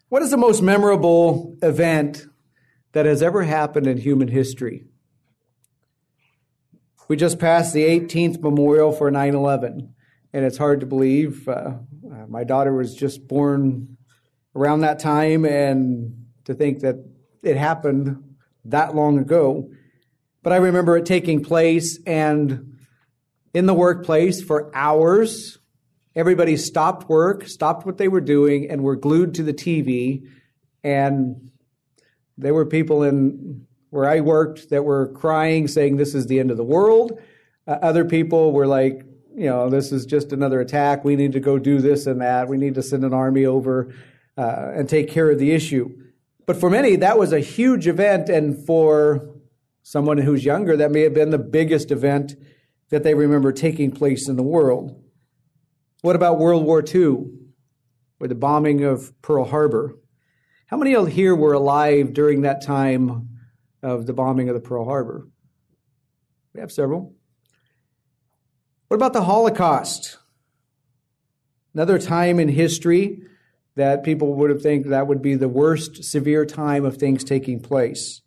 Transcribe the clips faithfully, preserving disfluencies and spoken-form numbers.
What is the most memorable event that has ever happened in human history? We just passed the eighteenth memorial for nine eleven, and it's hard to believe. Uh, my daughter was just born around that time, and to think that it happened that long ago. But I remember it taking place, and in the workplace for hours, everybody stopped work, stopped what they were doing, and were glued to the T V. And there were people in where I worked that were crying, saying this is the end of the world. Uh, other people were like, you know, this is just another attack. We need to go do this and that. We need to send an army over uh, and take care of the issue. But for many, that was a huge event. And for someone who's younger, that may have been the biggest event that they remember taking place in the world. What about World War Two, or the bombing of Pearl Harbor? How many here were alive during that time of the bombing of the Pearl Harbor? We have several. What about the Holocaust? Another time in history that people would have think that would be the worst severe time of things taking place.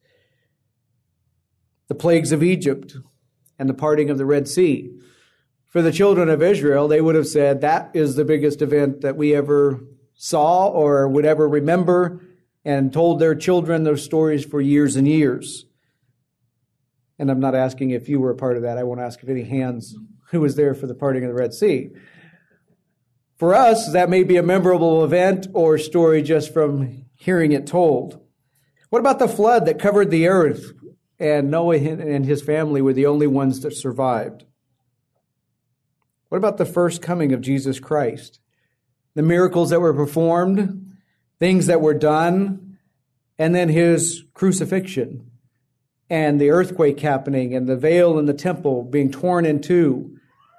The plagues of Egypt and the parting of the Red Sea. For the children of Israel, they would have said that is the biggest event that we ever saw or would ever remember, and told their children those stories for years and years. And I'm not asking if you were a part of that. I won't ask if any hands who was there for the parting of the Red Sea. For us, that may be a memorable event or story just from hearing it told. What about the flood that covered the earth, and Noah and his family were the only ones that survived? What about the first coming of Jesus Christ? The miracles that were performed, things that were done, and then his crucifixion, and the earthquake happening, and the veil in the temple being torn in two,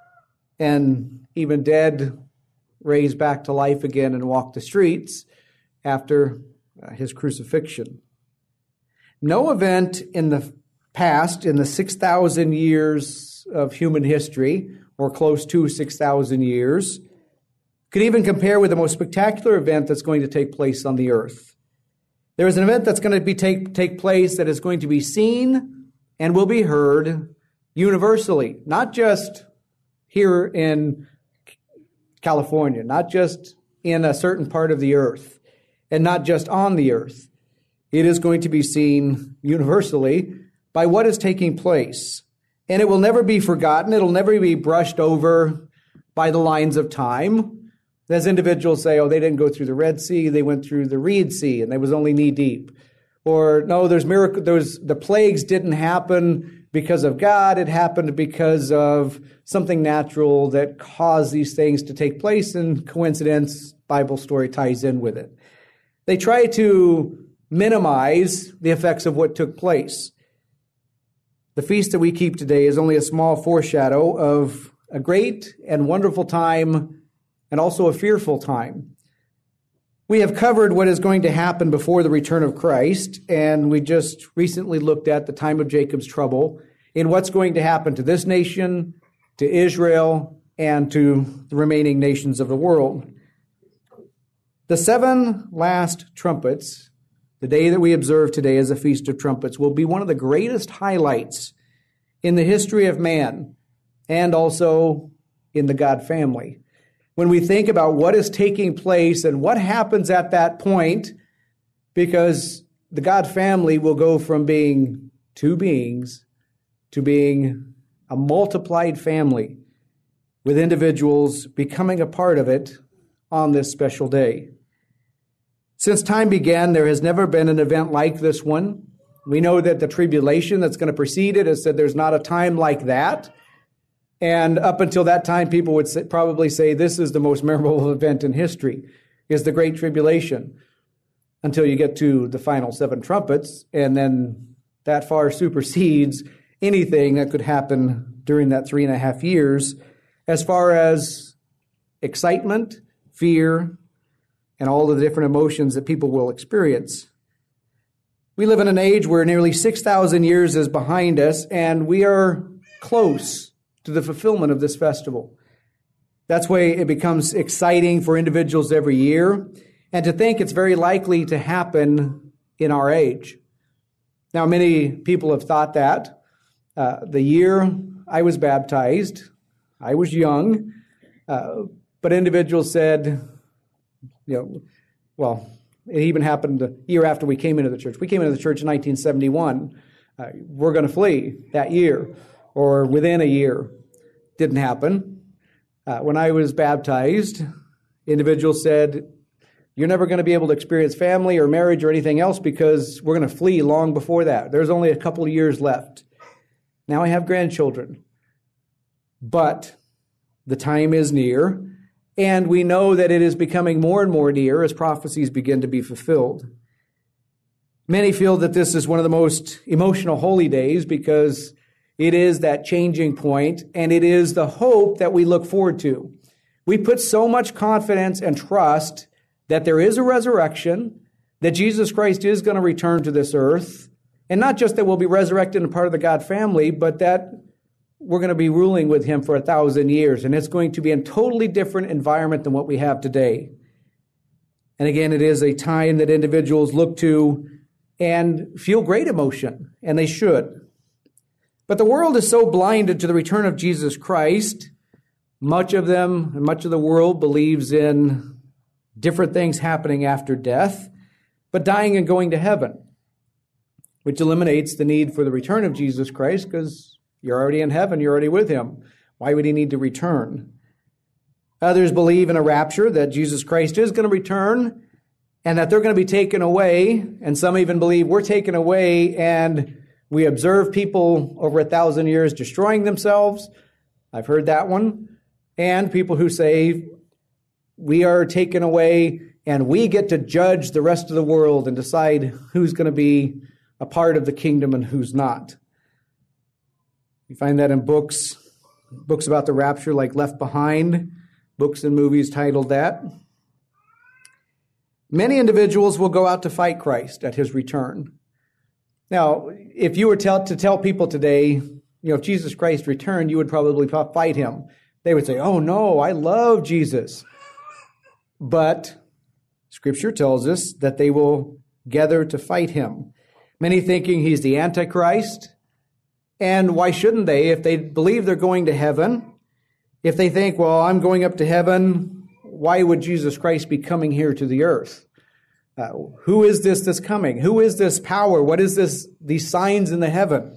and even dead raised back to life again and walked the streets after his crucifixion. No event in the past, in the six thousand years of human history, or close to six thousand years, could even compare with the most spectacular event that's going to take place on the earth. There is an event that's going to be take, take place that is going to be seen and will be heard universally, not just here in California, not just in a certain part of the earth, and not just on the earth. It is going to be seen universally by what is taking place. And it will never be forgotten. It'll never be brushed over by the lines of time. As individuals say, oh, they didn't go through the Red Sea, they went through the Reed Sea, and they was only knee deep. Or, no, there's miracle, there's, the plagues didn't happen because of God, it happened because of something natural that caused these things to take place, and coincidence, Bible story ties in with it. They try to minimize the effects of what took place. The feast that we keep today is only a small foreshadow of a great and wonderful time, and also a fearful time. We have covered what is going to happen before the return of Christ, and we just recently looked at the time of Jacob's trouble in what's going to happen to this nation, to Israel, and to the remaining nations of the world. The seven last trumpets, the day that we observe today as a Feast of Trumpets, will be one of the greatest highlights in the history of man, and also in the God family. When we think about what is taking place and what happens at that point, because the God family will go from being two beings to being a multiplied family, with individuals becoming a part of it on this special day. Since time began, there has never been an event like this one. We know that the tribulation that's going to precede it has said there's not a time like that. And up until that time, people would say, probably say this is the most memorable event in history, is the Great Tribulation, until you get to the final seven trumpets, and then that far supersedes anything that could happen during that three and a half years as far as excitement, fear, and all the different emotions that people will experience. We live in an age where nearly six thousand years is behind us, and we are close to the fulfillment of this festival. That's why it becomes exciting for individuals every year. and to think it's very likely to happen in our age. Now, many people have thought that. Uh, the year I was baptized, I was young, uh, but individuals said, you know, well, it even happened the year after we came into the church. We came into the church in nineteen seventy-one. Uh, we're going to flee that year or within a year. Didn't happen. Uh, when I was baptized, individuals said, you're never going to be able to experience family or marriage or anything else because we're going to flee long before that. There's only a couple of years left. Now I have grandchildren. But the time is near, and we know that it is becoming more and more near as prophecies begin to be fulfilled. Many feel that this is one of the most emotional holy days because it is that changing point, and it is the hope that we look forward to. We put so much confidence and trust that there is a resurrection, that Jesus Christ is going to return to this earth, and not just that we'll be resurrected and part of the God family, but that we're going to be ruling with him for a thousand years, and it's going to be a totally different environment than what we have today. And again, it is a time that individuals look to and feel great emotion, and they should. But the world is so blinded to the return of Jesus Christ. Much of them, and much of the world believes in different things happening after death, but dying and going to heaven, which eliminates the need for the return of Jesus Christ because you're already in heaven, you're already with him. Why would he need to return? Others believe in a rapture, that Jesus Christ is going to return and that they're going to be taken away. And some even believe we're taken away and we observe people over a thousand years destroying themselves. I've heard that one. And people who say we are taken away and we get to judge the rest of the world and decide who's going to be a part of the kingdom and who's not. You find that in books, books about the rapture like Left Behind, books and movies titled that. Many individuals will go out to fight Christ at his return. Now, if you were tell, to tell people today, you know, if Jesus Christ returned, you would probably fight him. They would say, oh no, I love Jesus. But Scripture tells us that they will gather to fight him. Many thinking he's the Antichrist. And why shouldn't they? If they believe they're going to heaven, if they think, well, I'm going up to heaven, why would Jesus Christ be coming here to the earth? Uh, who is this that's coming? Who is this power? What is this? These signs in the heaven?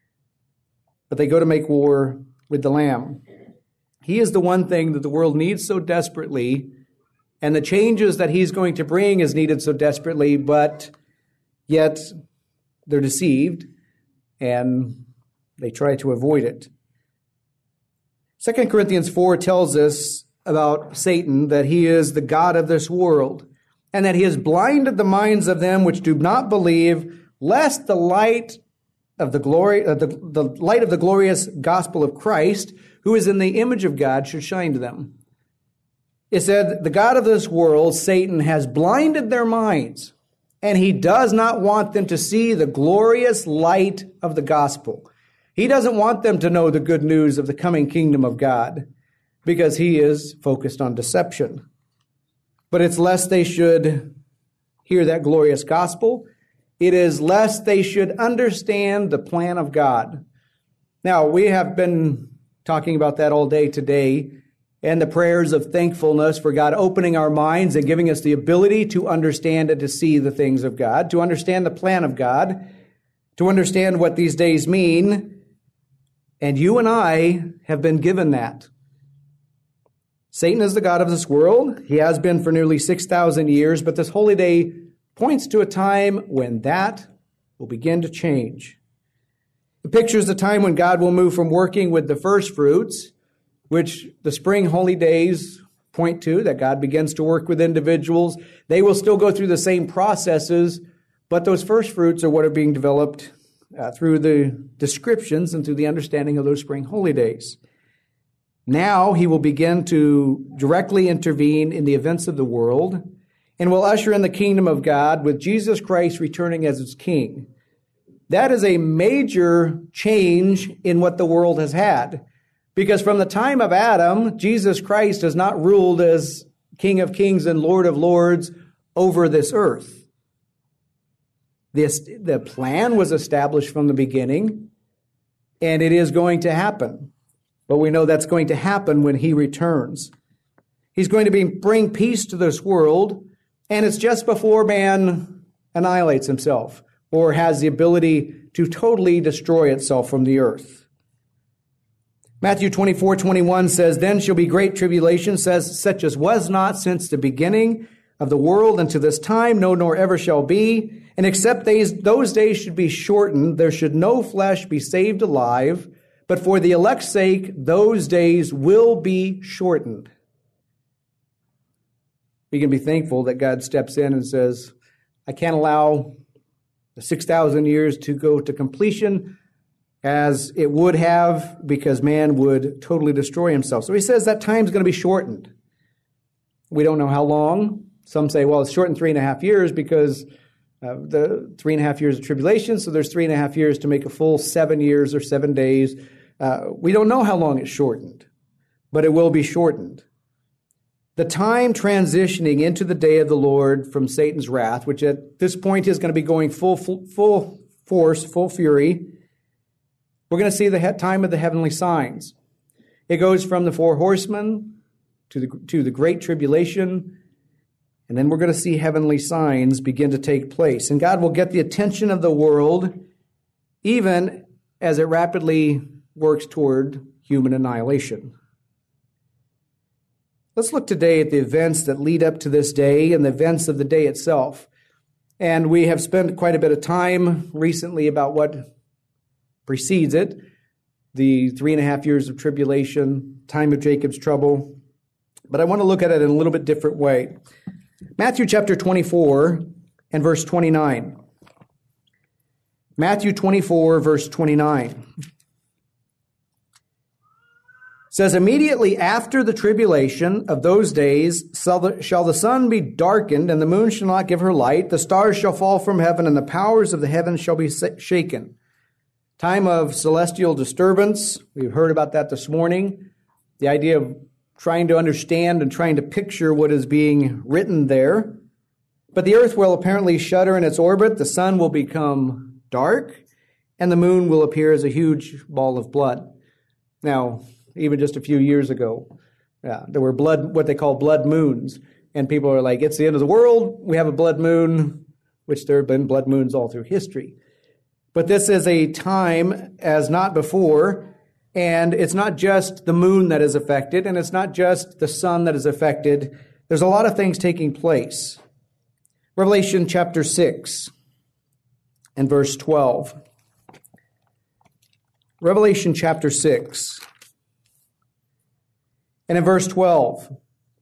But they go to make war with the Lamb. He is the one thing that the world needs so desperately, and the changes that he's going to bring is needed so desperately, but yet they're deceived and they try to avoid it. Second Corinthians four tells us about Satan that he is the god of this world and that he has blinded the minds of them which do not believe, lest the light of the glory, uh, the, the light of the glorious gospel of Christ, who is in the image of God, should shine to them. It said, the god of this world, Satan, has blinded their minds, and he does not want them to see the glorious light of the gospel. He doesn't want them to know the good news of the coming kingdom of God, because he is focused on deception. But it's lest they should hear that glorious gospel. It is lest they should understand the plan of God. Now, we have been talking about that all day today, and the prayers of thankfulness for God opening our minds and giving us the ability to understand and to see the things of God, to understand the plan of God, to understand what these days mean. And you and I have been given that. Satan is the god of this world. He has been for nearly six thousand years, but this holy day points to a time when that will begin to change. It pictures the time when God will move from working with the first fruits, which the spring holy days point to, that God begins to work with individuals. They will still go through the same processes, but those first fruits are what are being developed uh, through the descriptions and through the understanding of those spring holy days. Now he will begin to directly intervene in the events of the world and will usher in the kingdom of God with Jesus Christ returning as its king. That is a major change in what the world has had. Because from the time of Adam, Jesus Christ has not ruled as King of Kings and Lord of Lords over this earth. This, the plan was established from the beginning, and it is going to happen. But we know that's going to happen when he returns. He's going to be, bring peace to this world, and it's just before man annihilates himself or has the ability to totally destroy itself from the earth. Matthew twenty-four twenty-one says, "Then shall be great tribulation, says, such as was not since the beginning of the world unto this time, no, nor ever shall be. And except these, those days should be shortened, there should no flesh be saved alive. But for the elect's sake, those days will be shortened." We can be thankful that God steps in and says, I can't allow the six thousand years to go to completion as it would have, because man would totally destroy himself. So he says that time's going to be shortened. We don't know how long. Some say, well, it's shortened three and a half years because of the three and a half years of tribulation, so there's three and a half years to make a full seven years or seven days. Uh, we don't know how long it's shortened, but it will be shortened. The time transitioning into the day of the Lord from Satan's wrath, which at this point is going to be going full, full, full force, full fury. We're going to see the time of the heavenly signs. It goes from the four horsemen to the, to the great tribulation, and then we're going to see heavenly signs begin to take place. And God will get the attention of the world even as it rapidly works toward human annihilation. Let's look today at the events that lead up to this day and the events of the day itself. And we have spent quite a bit of time recently about what precedes it, the three and a half years of tribulation, time of Jacob's trouble. But I want to look at it in a little bit different way. Matthew chapter twenty-four and verse twenty-nine. Matthew twenty-four, verse twenty-nine. Says, "Immediately after the tribulation of those days shall the, shall the sun be darkened, and the moon shall not give her light. The stars shall fall from heaven, and the powers of the heavens shall be shaken." Time of celestial disturbance. We've heard about that this morning. The idea of trying to understand and trying to picture what is being written there. But the earth will apparently shudder in its orbit. The sun will become dark, and the moon will appear as a huge ball of blood. Now, even just a few years ago, yeah, there were blood, what they call blood moons. And people are like, it's the end of the world. We have a blood moon, which there have been blood moons all through history. But this is a time as not before. And it's not just the moon that is affected, and it's not just the sun that is affected. There's a lot of things taking place. Revelation chapter six and verse twelve. Revelation chapter six. And in verse twelve,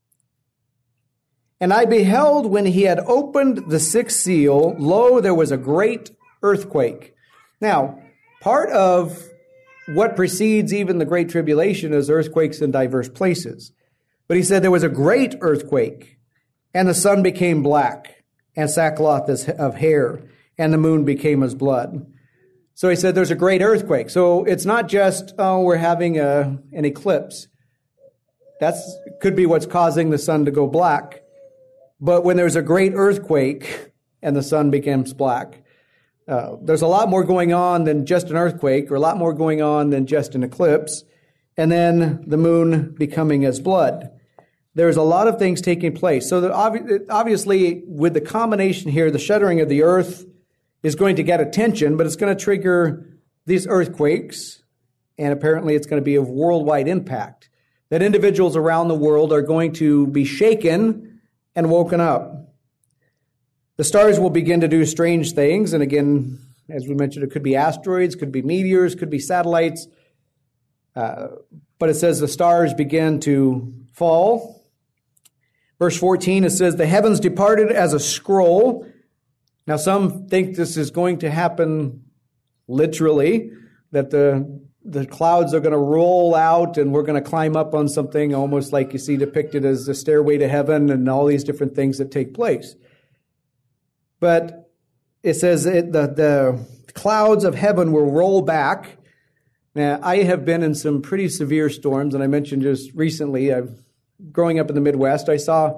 "And I beheld when he had opened the sixth seal, lo, there was a great earthquake." Now, part of what precedes even the Great Tribulation is earthquakes in diverse places. But he said there was a great earthquake, and the sun became black, and sackcloth of hair, and the moon became as blood. So he said there's a great earthquake. So it's not just, oh, we're having a, an eclipse. That's could be what's causing the sun to go black. But when there's a great earthquake and the sun becomes black, uh, there's a lot more going on than just an earthquake, or a lot more going on than just an eclipse, and then the moon becoming as blood. There's a lot of things taking place. So the, obviously, with the combination here, the shuddering of the earth is going to get attention, but it's going to trigger these earthquakes, and apparently it's going to be of worldwide impact. That individuals around the world are going to be shaken and woken up. The stars will begin to do strange things. And again, as we mentioned, it could be asteroids, could be meteors, could be satellites. Uh, but it says the stars begin to fall. Verse fourteen, it says, "The heavens departed as a scroll." Now, some think this is going to happen literally, that the The clouds are going to roll out and we're going to climb up on something, almost like you see depicted as the stairway to heaven and all these different things that take place. But it says it, the, the clouds of heaven will roll back. Now, I have been in some pretty severe storms, and I mentioned just recently, I've, growing up in the Midwest, I saw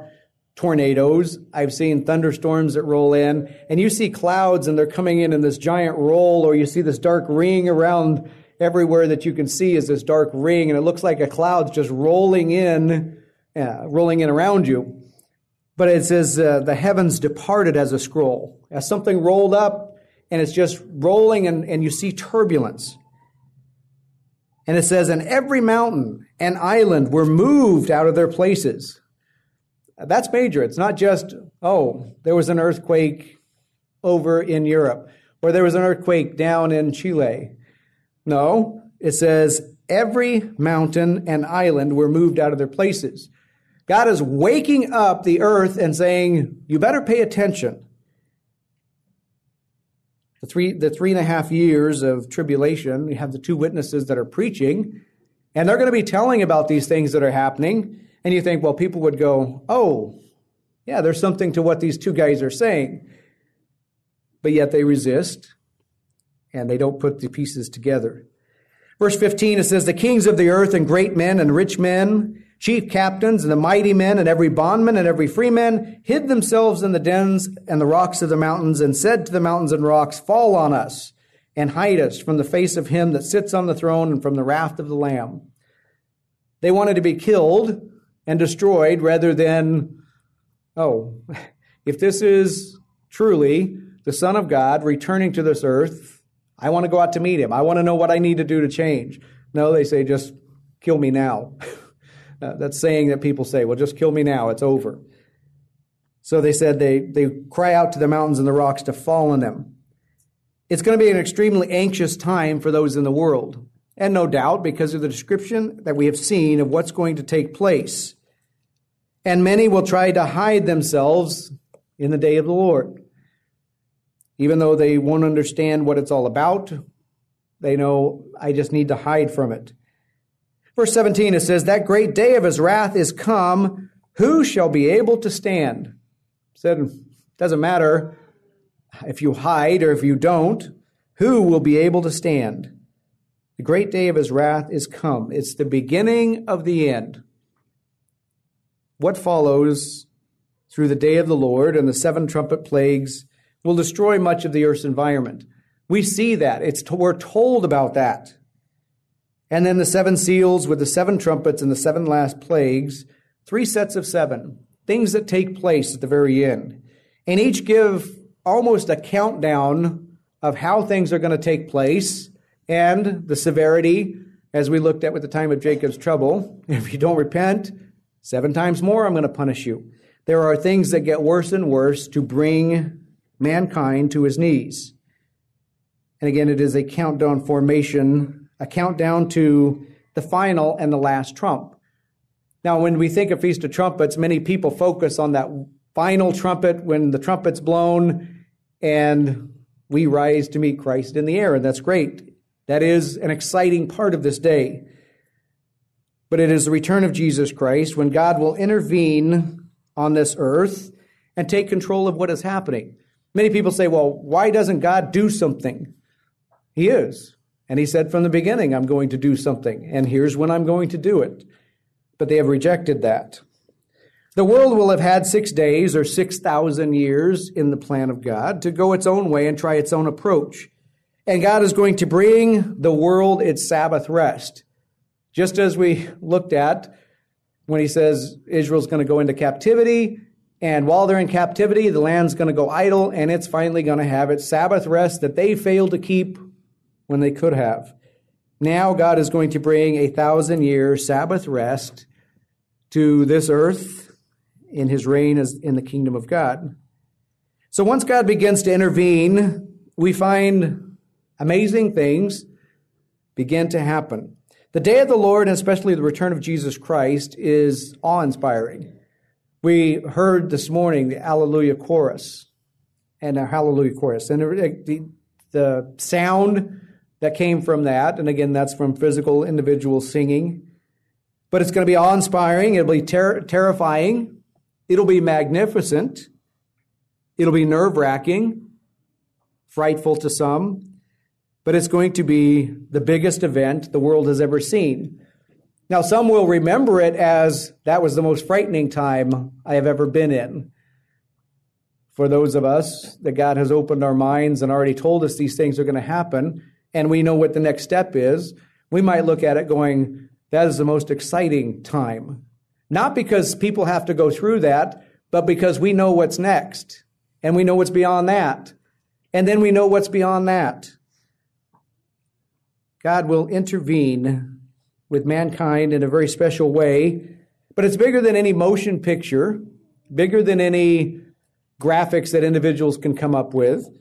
tornadoes. I've seen thunderstorms that roll in, and you see clouds and they're coming in in this giant roll, or you see this dark ring around everywhere that you can see is this dark ring, and it looks like a cloud's just rolling in, uh, rolling in around you. But it says uh, the heavens departed as a scroll, as something rolled up, and it's just rolling, and, and you see turbulence. And it says, and every mountain and island were moved out of their places. That's major. It's not just, oh, there was an earthquake over in Europe, or there was an earthquake down in Chile. No, it says every mountain and island were moved out of their places. God is waking up the earth and saying, you better pay attention. The three, the three and a half years of tribulation, you have the two witnesses that are preaching, and they're going to be telling about these things that are happening. And you think, well, people would go, oh, yeah, there's something to what these two guys are saying. But yet they resist, and they don't put the pieces together. Verse fifteen, it says, the kings of the earth and great men and rich men, chief captains and the mighty men and every bondman and every freeman hid themselves in the dens and the rocks of the mountains and said to the mountains and rocks, fall on us and hide us from the face of him that sits on the throne and from the wrath of the Lamb. They wanted to be killed and destroyed rather than, oh, if this is truly the Son of God returning to this earth, I want to go out to meet him. I want to know what I need to do to change. No, they say, just kill me now. Uh, that's saying that people say, well, just kill me now. It's over. So they said they, they cry out to the mountains and the rocks to fall on them. It's going to be an extremely anxious time for those in the world. And no doubt because of the description that we have seen of what's going to take place. And many will try to hide themselves in the day of the Lord. Even though they won't understand what it's all about, they know, I just need to hide from it. Verse seventeen, it says, that great day of his wrath is come. Who shall be able to stand? It said, it doesn't matter if you hide or if you don't. Who will be able to stand? The great day of his wrath is come. It's the beginning of the end. What follows through the day of the Lord and the seven trumpet plagues will destroy much of the earth's environment. We see that. It's we're told about that. And then the seven seals with the seven trumpets and the seven last plagues, three sets of seven, things that take place at the very end. And each give almost a countdown of how things are going to take place and the severity, as we looked at with the time of Jacob's trouble. If you don't repent, seven times more I'm going to punish you. There are things that get worse and worse to bring mankind to his knees. And again, it is a countdown formation, a countdown to the final and the last trump. Now, when we think of Feast of Trumpets, many people focus on that final trumpet when the trumpet's blown and we rise to meet Christ in the air, and that's great. That is an exciting part of this day. But it is the return of Jesus Christ when God will intervene on this earth and take control of what is happening. Many people say, well, why doesn't God do something? He is. And he said from the beginning, I'm going to do something, and here's when I'm going to do it. But they have rejected that. The world will have had six days or six thousand years in the plan of God to go its own way and try its own approach. And God is going to bring the world its Sabbath rest. Just as we looked at when he says Israel's going to go into captivity, and while they're in captivity, the land's going to go idle, and it's finally going to have its Sabbath rest that they failed to keep when they could have. Now God is going to bring a thousand-year Sabbath rest to this earth in his reign as in the kingdom of God. So once God begins to intervene, we find amazing things begin to happen. The day of the Lord, and especially the return of Jesus Christ, is awe-inspiring. We heard this morning the Hallelujah chorus, and our Hallelujah chorus, and the, the sound that came from that, and again, that's from physical individuals singing. But it's going to be awe-inspiring. It'll be ter- terrifying. It'll be magnificent. It'll be nerve-wracking, frightful to some. But it's going to be the biggest event the world has ever seen. Now, some will remember it as that was the most frightening time I have ever been in. For those of us that God has opened our minds and already told us these things are going to happen, and we know what the next step is, we might look at it going, that is the most exciting time. Not because people have to go through that, but because we know what's next, and we know what's beyond that, and then we know what's beyond that. God will intervene with mankind in a very special way, but it's bigger than any motion picture, bigger than any graphics that individuals can come up with.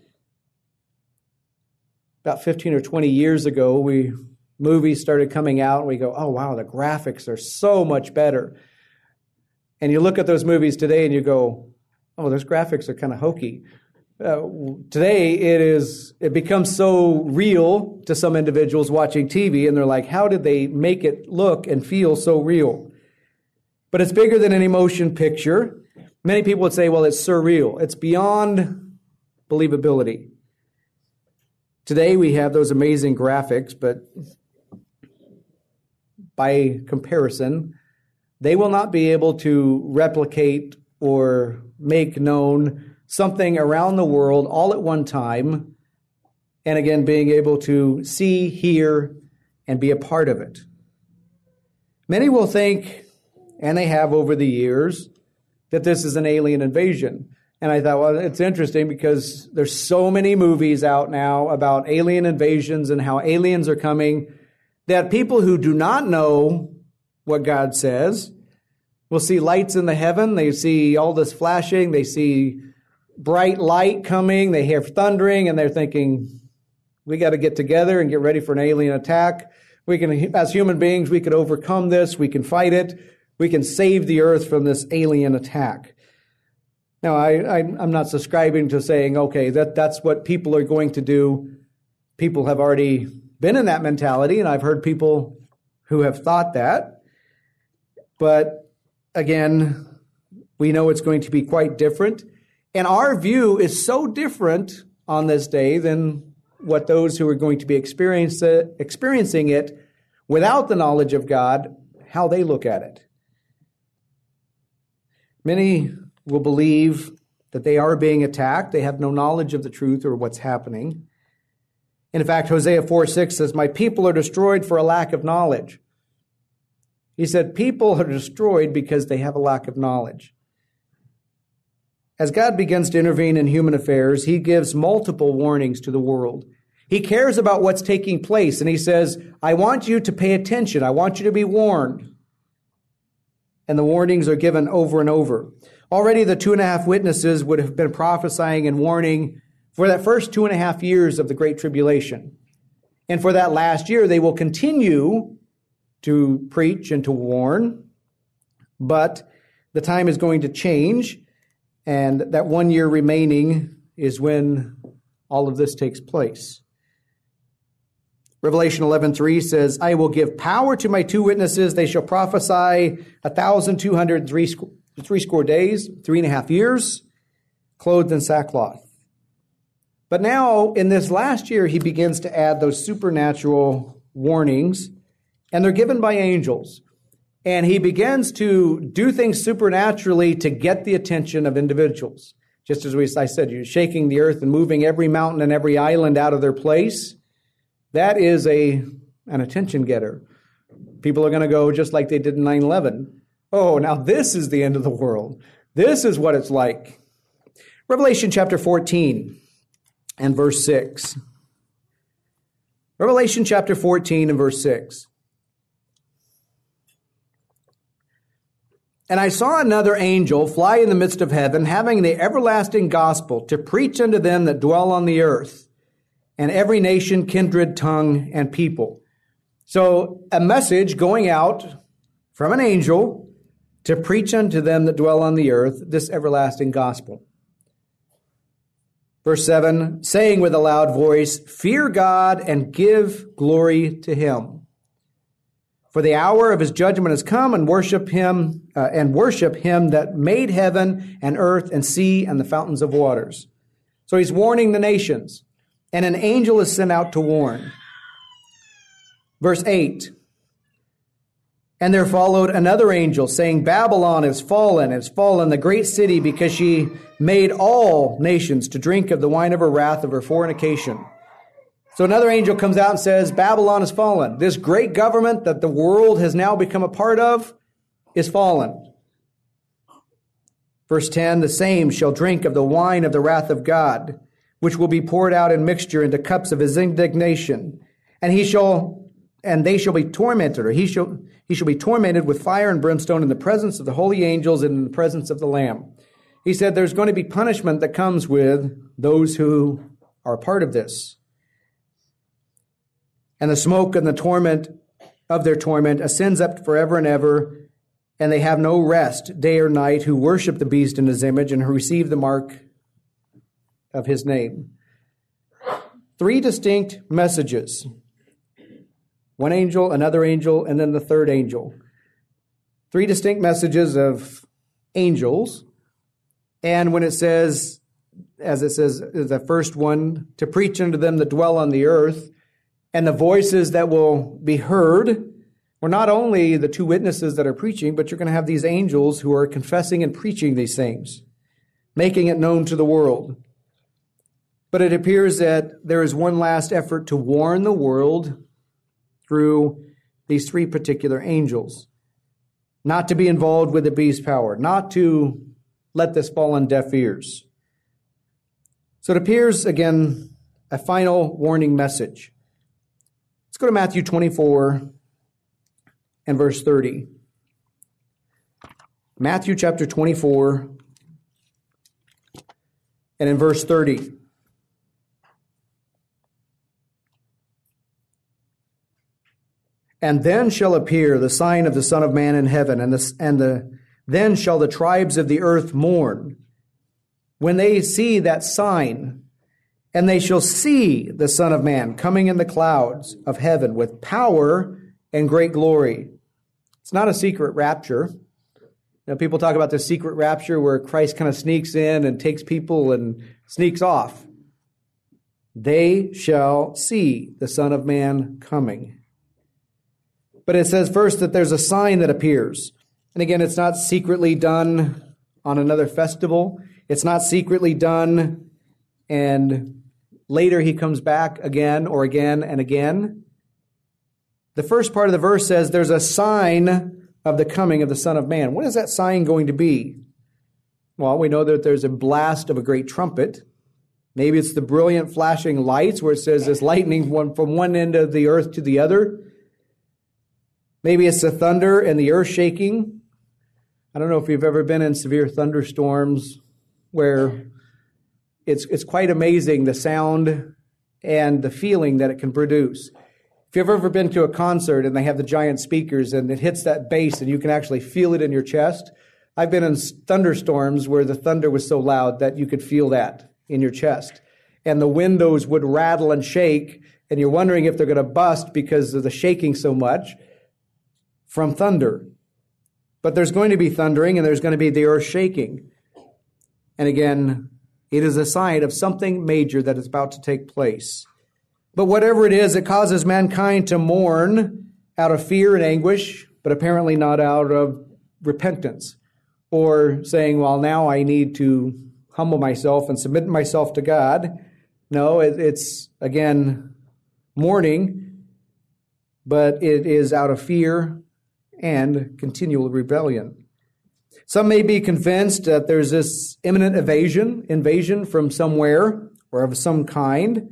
About fifteen or twenty years ago, we movies started coming out, and we go, oh, wow, the graphics are so much better. And you look at those movies today, and you go, oh, those graphics are kind of hokey. Uh, today, it is it becomes so real to some individuals watching T V, and they're like, how did they make it look and feel so real? But it's bigger than any motion picture. Many people would say, well, it's surreal. It's beyond believability. Today, we have those amazing graphics, but by comparison, they will not be able to replicate or make known something around the world all at one time, and again, being able to see, hear, and be a part of it. Many will think, and they have over the years, that this is an alien invasion. And I thought, well, it's interesting because there's so many movies out now about alien invasions and how aliens are coming that people who do not know what God says will see lights in the heaven. They see all this flashing. They see bright light coming. They hear thundering, and they're thinking, we got to get together and get ready for an alien attack. We can, as human beings, we can overcome this. We can fight it. We can save the earth from this alien attack. Now, I, I, I'm not subscribing to saying, okay, that, that's what people are going to do. People have already been in that mentality, and I've heard people who have thought that. But again, we know it's going to be quite different. And our view is so different on this day than what those who are going to be experience, uh, experiencing it without the knowledge of God, how they look at it. Many will believe that they are being attacked. They have no knowledge of the truth or what's happening. In fact, Hosea four six says, my people are destroyed for a lack of knowledge. He said, people are destroyed because they have a lack of knowledge. As God begins to intervene in human affairs, he gives multiple warnings to the world. He cares about what's taking place, and he says, I want you to pay attention. I want you to be warned. And the warnings are given over and over. Already the two and a half witnesses would have been prophesying and warning for that first two and a half years of the Great Tribulation. And for that last year, they will continue to preach and to warn. But the time is going to change, and that one year remaining is when all of this takes place. Revelation eleven three says, I will give power to my two witnesses. They shall prophesy a thousand two hundred three three score days, three and a half years, clothed in sackcloth. But now, in this last year, he begins to add those supernatural warnings, and they're given by angels. And he begins to do things supernaturally to get the attention of individuals. Just as we, I said, you're shaking the earth and moving every mountain and every island out of their place. That is a an attention getter. People are going to go just like they did in nine eleven. Oh, now this is the end of the world. This is what it's like. Revelation chapter fourteen and verse six. Revelation chapter fourteen and verse six. And I saw another angel fly in the midst of heaven, having the everlasting gospel to preach unto them that dwell on the earth, and every nation, kindred, tongue, and people. So a message going out from an angel to preach unto them that dwell on the earth this everlasting gospel. Verse seven, saying with a loud voice, fear God and give glory to him. For the hour of his judgment has come, and worship him, uh, and worship him that made heaven and earth and sea and the fountains of waters. So he's warning the nations, and an angel is sent out to warn. Verse eight, And there followed another angel, saying, Babylon is fallen, is fallen, the great city, because she made all nations to drink of the wine of her wrath, of her fornication. So another angel comes out and says, Babylon is fallen. This great government that the world has now become a part of is fallen. Verse ten, the same shall drink of the wine of the wrath of God, which will be poured out in mixture into cups of his indignation. And he shall, and they shall be tormented, or he shall, he shall be tormented with fire and brimstone in the presence of the holy angels and in the presence of the Lamb. He said there's going to be punishment that comes with those who are a part of this. And the smoke and the torment of their torment ascends up forever and ever, and they have no rest day or night who worship the beast in his image and who receive the mark of his name. Three distinct messages. One angel, another angel, and then the third angel. Three distinct messages of angels. And when it says, as it says, the first one, to preach unto them that dwell on the earth, and the voices that will be heard were not only the two witnesses that are preaching, but you're going to have these angels who are confessing and preaching these things, making it known to the world. But it appears that there is one last effort to warn the world through these three particular angels, not to be involved with the beast power, not to let this fall on deaf ears. So it appears, again, a final warning message. Let's go to Matthew twenty-four and verse thirty. Matthew chapter twenty-four and in verse thirty. And then shall appear the sign of the Son of Man in heaven, and the, and the then shall the tribes of the earth mourn when they see that sign. And they shall see the Son of Man coming in the clouds of heaven with power and great glory. It's not a secret rapture. You know, people talk about the secret rapture where Christ kind of sneaks in and takes people and sneaks off. They shall see the Son of Man coming. But it says first that there's a sign that appears. And again, it's not secretly done on another festival. It's not secretly done and later he comes back again or again and again. The first part of the verse says there's a sign of the coming of the Son of Man. What is that sign going to be? Well, we know that there's a blast of a great trumpet. Maybe it's the brilliant flashing lights where it says there's lightning from one end of the earth to the other. Maybe it's the thunder and the earth shaking. I don't know if you've ever been in severe thunderstorms where It's it's quite amazing, the sound and the feeling that it can produce. If you've ever been to a concert and they have the giant speakers and it hits that bass and you can actually feel it in your chest. I've been in thunderstorms where the thunder was so loud that you could feel that in your chest. And the windows would rattle and shake, and you're wondering if they're going to bust because of the shaking so much from thunder. But there's going to be thundering and there's going to be the earth shaking. And again, it is a sign of something major that is about to take place. But whatever it is, it causes mankind to mourn out of fear and anguish, but apparently not out of repentance or saying, well, now I need to humble myself and submit myself to God. No, it, it's, again, mourning, but it is out of fear and continual rebellion. Some may be convinced that there's this imminent invasion, invasion from somewhere or of some kind.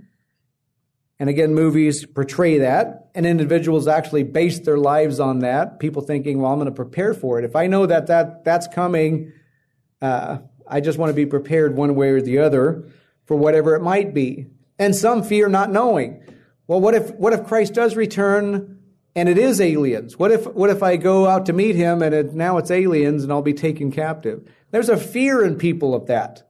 And again, movies portray that, and individuals actually base their lives on that. People thinking, well, I'm going to prepare for it. If I know that, that that's coming, uh, I just want to be prepared one way or the other for whatever it might be. And some fear not knowing. Well, what if what if Christ does return and it is aliens? What if what if I go out to meet him and it, now it's aliens and I'll be taken captive? There's a fear in people of that.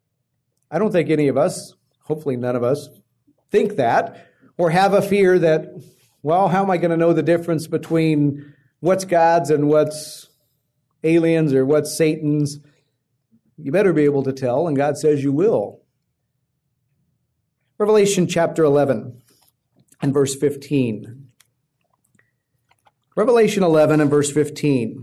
I don't think any of us, hopefully none of us, think that or have a fear that, well, how am I going to know the difference between what's God's and what's aliens or what's Satan's? You better be able to tell, and God says you will. Revelation chapter eleven and verse fifteen. Revelation eleven and verse fifteen.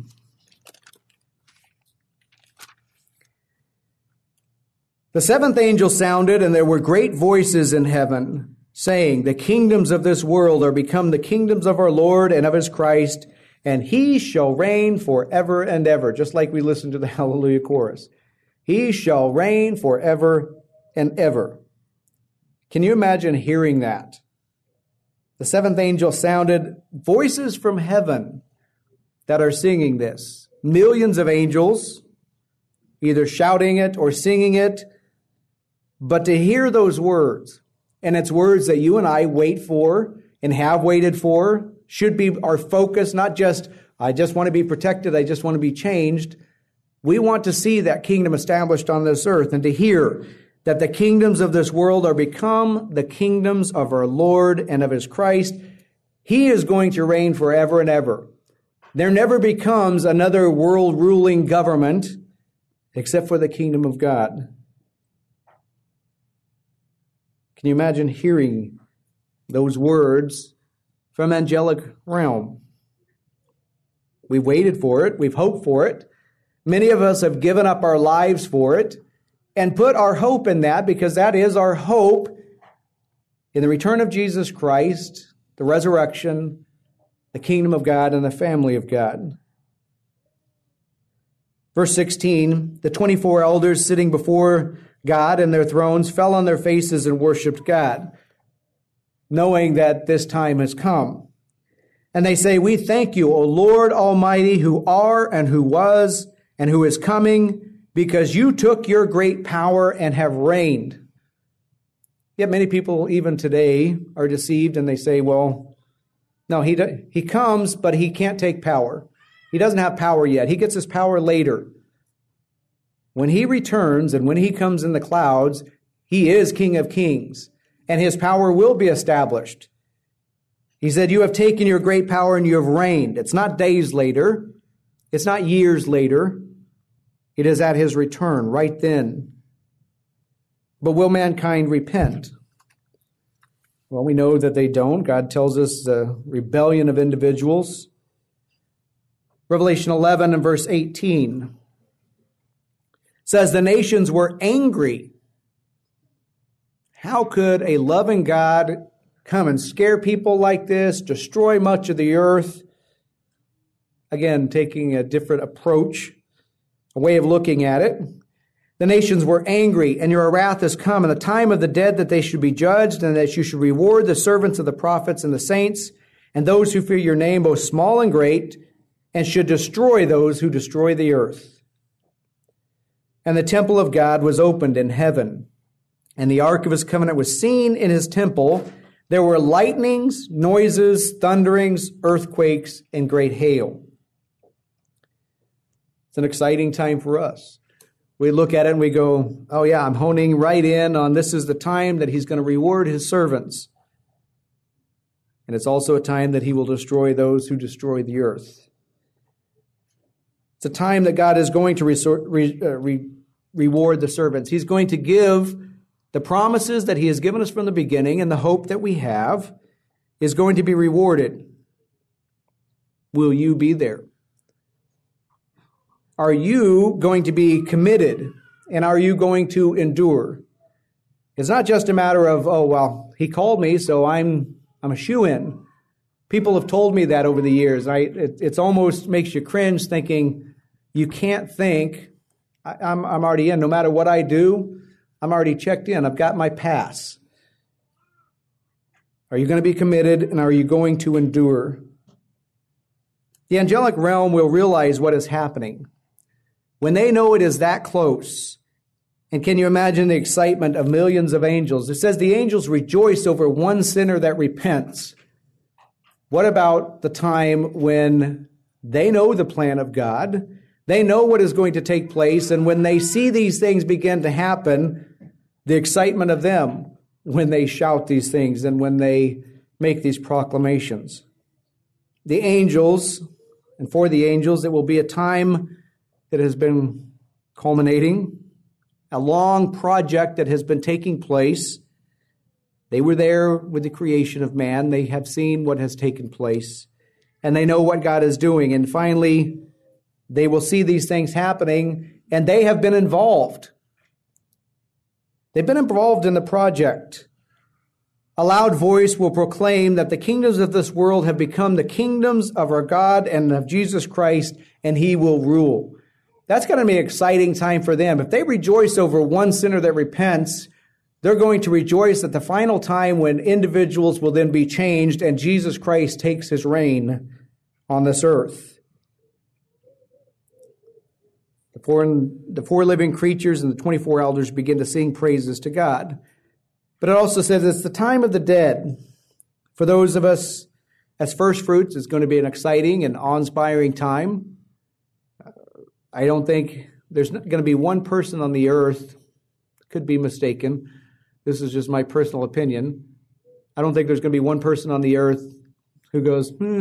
The seventh angel sounded, and there were great voices in heaven, saying, the kingdoms of this world are become the kingdoms of our Lord and of his Christ, and he shall reign forever and ever. Just like we listened to the Hallelujah chorus. He shall reign forever and ever. Can you imagine hearing that? The seventh angel sounded, voices from heaven that are singing this. Millions of angels, either shouting it or singing it. But to hear those words, and it's words that you and I wait for and have waited for, should be our focus, not just, I just want to be protected, I just want to be changed. We want to see that kingdom established on this earth, and to hear that the kingdoms of this world are become the kingdoms of our Lord and of his Christ. He is going to reign forever and ever. There never becomes another world-ruling government except for the kingdom of God. Can you imagine hearing those words from angelic realm? We've waited for it. We've hoped for it. Many of us have given up our lives for it and put our hope in that, because that is our hope in the return of Jesus Christ, the resurrection, the kingdom of God, and the family of God. Verse sixteen, the twenty-four elders sitting before God in their thrones fell on their faces and worshiped God, knowing that this time has come. And they say, we thank you, O Lord Almighty, who are and who was and who is coming, because you took your great power and have reigned. Yet many people even today are deceived, and they say, well, no, he, he comes, but he can't take power. He doesn't have power yet. He gets his power later. When he returns and when he comes in the clouds, he is King of Kings, and his power will be established. He said, you have taken your great power and you have reigned. It's not days later. It's not years later. It is at his return, right then. But will mankind repent? Well, we know that they don't. God tells us the rebellion of individuals. Revelation eleven and verse eighteen says, the nations were angry. How could a loving God come and scare people like this, destroy much of the earth? Again, taking a different approach, a way of looking at it. The nations were angry, and your wrath has come, and the time of the dead that they should be judged, and that you should reward the servants of the prophets and the saints, and those who fear your name, both small and great, and should destroy those who destroy the earth. And the temple of God was opened in heaven, and the ark of his covenant was seen in his temple. There were lightnings, noises, thunderings, earthquakes, and great hail. It's an exciting time for us. We look at it and we go, oh yeah, I'm honing right in on this is the time that he's going to reward his servants. And it's also a time that he will destroy those who destroy the earth. It's a time that God is going to resort, re, uh, re, reward the servants. He's going to give the promises that he has given us from the beginning, and the hope that we have is going to be rewarded. Will you be there? Are you going to be committed, and are you going to endure? It's not just a matter of, oh, well, he called me, so I'm I'm a shoo-in. People have told me that over the years. I, it it's almost makes you cringe thinking you can't think, I, I'm, I'm already in. No matter what I do, I'm already checked in. I've got my pass. Are you going to be committed, and are you going to endure? The angelic realm will realize what is happening when they know it is that close. And can you imagine the excitement of millions of angels? It says the angels rejoice over one sinner that repents. What about the time when they know the plan of God? They know what is going to take place. And when they see these things begin to happen, the excitement of them when they shout these things and when they make these proclamations. The angels, and for the angels, it will be a time that has been culminating, a long project that has been taking place. They were there with the creation of man. They have seen what has taken place. and they know what God is doing. And finally, they will see these things happening, and they have been involved. They've been involved in the project. A loud voice will proclaim that the kingdoms of this world have become the kingdoms of our God and of Jesus Christ, and he will rule. That's going to be an exciting time for them. If they rejoice over one sinner that repents, they're going to rejoice at the final time when individuals will then be changed and Jesus Christ takes his reign on this earth. The four, the four living creatures and the twenty-four elders begin to sing praises to God. But it also says it's the time of the dead. For those of us as first fruits, it's going to be an exciting and awe-inspiring time. I don't think there's going to be one person on the earth, could be mistaken. This is just my personal opinion. I don't think there's going to be one person on the earth who goes, hmm,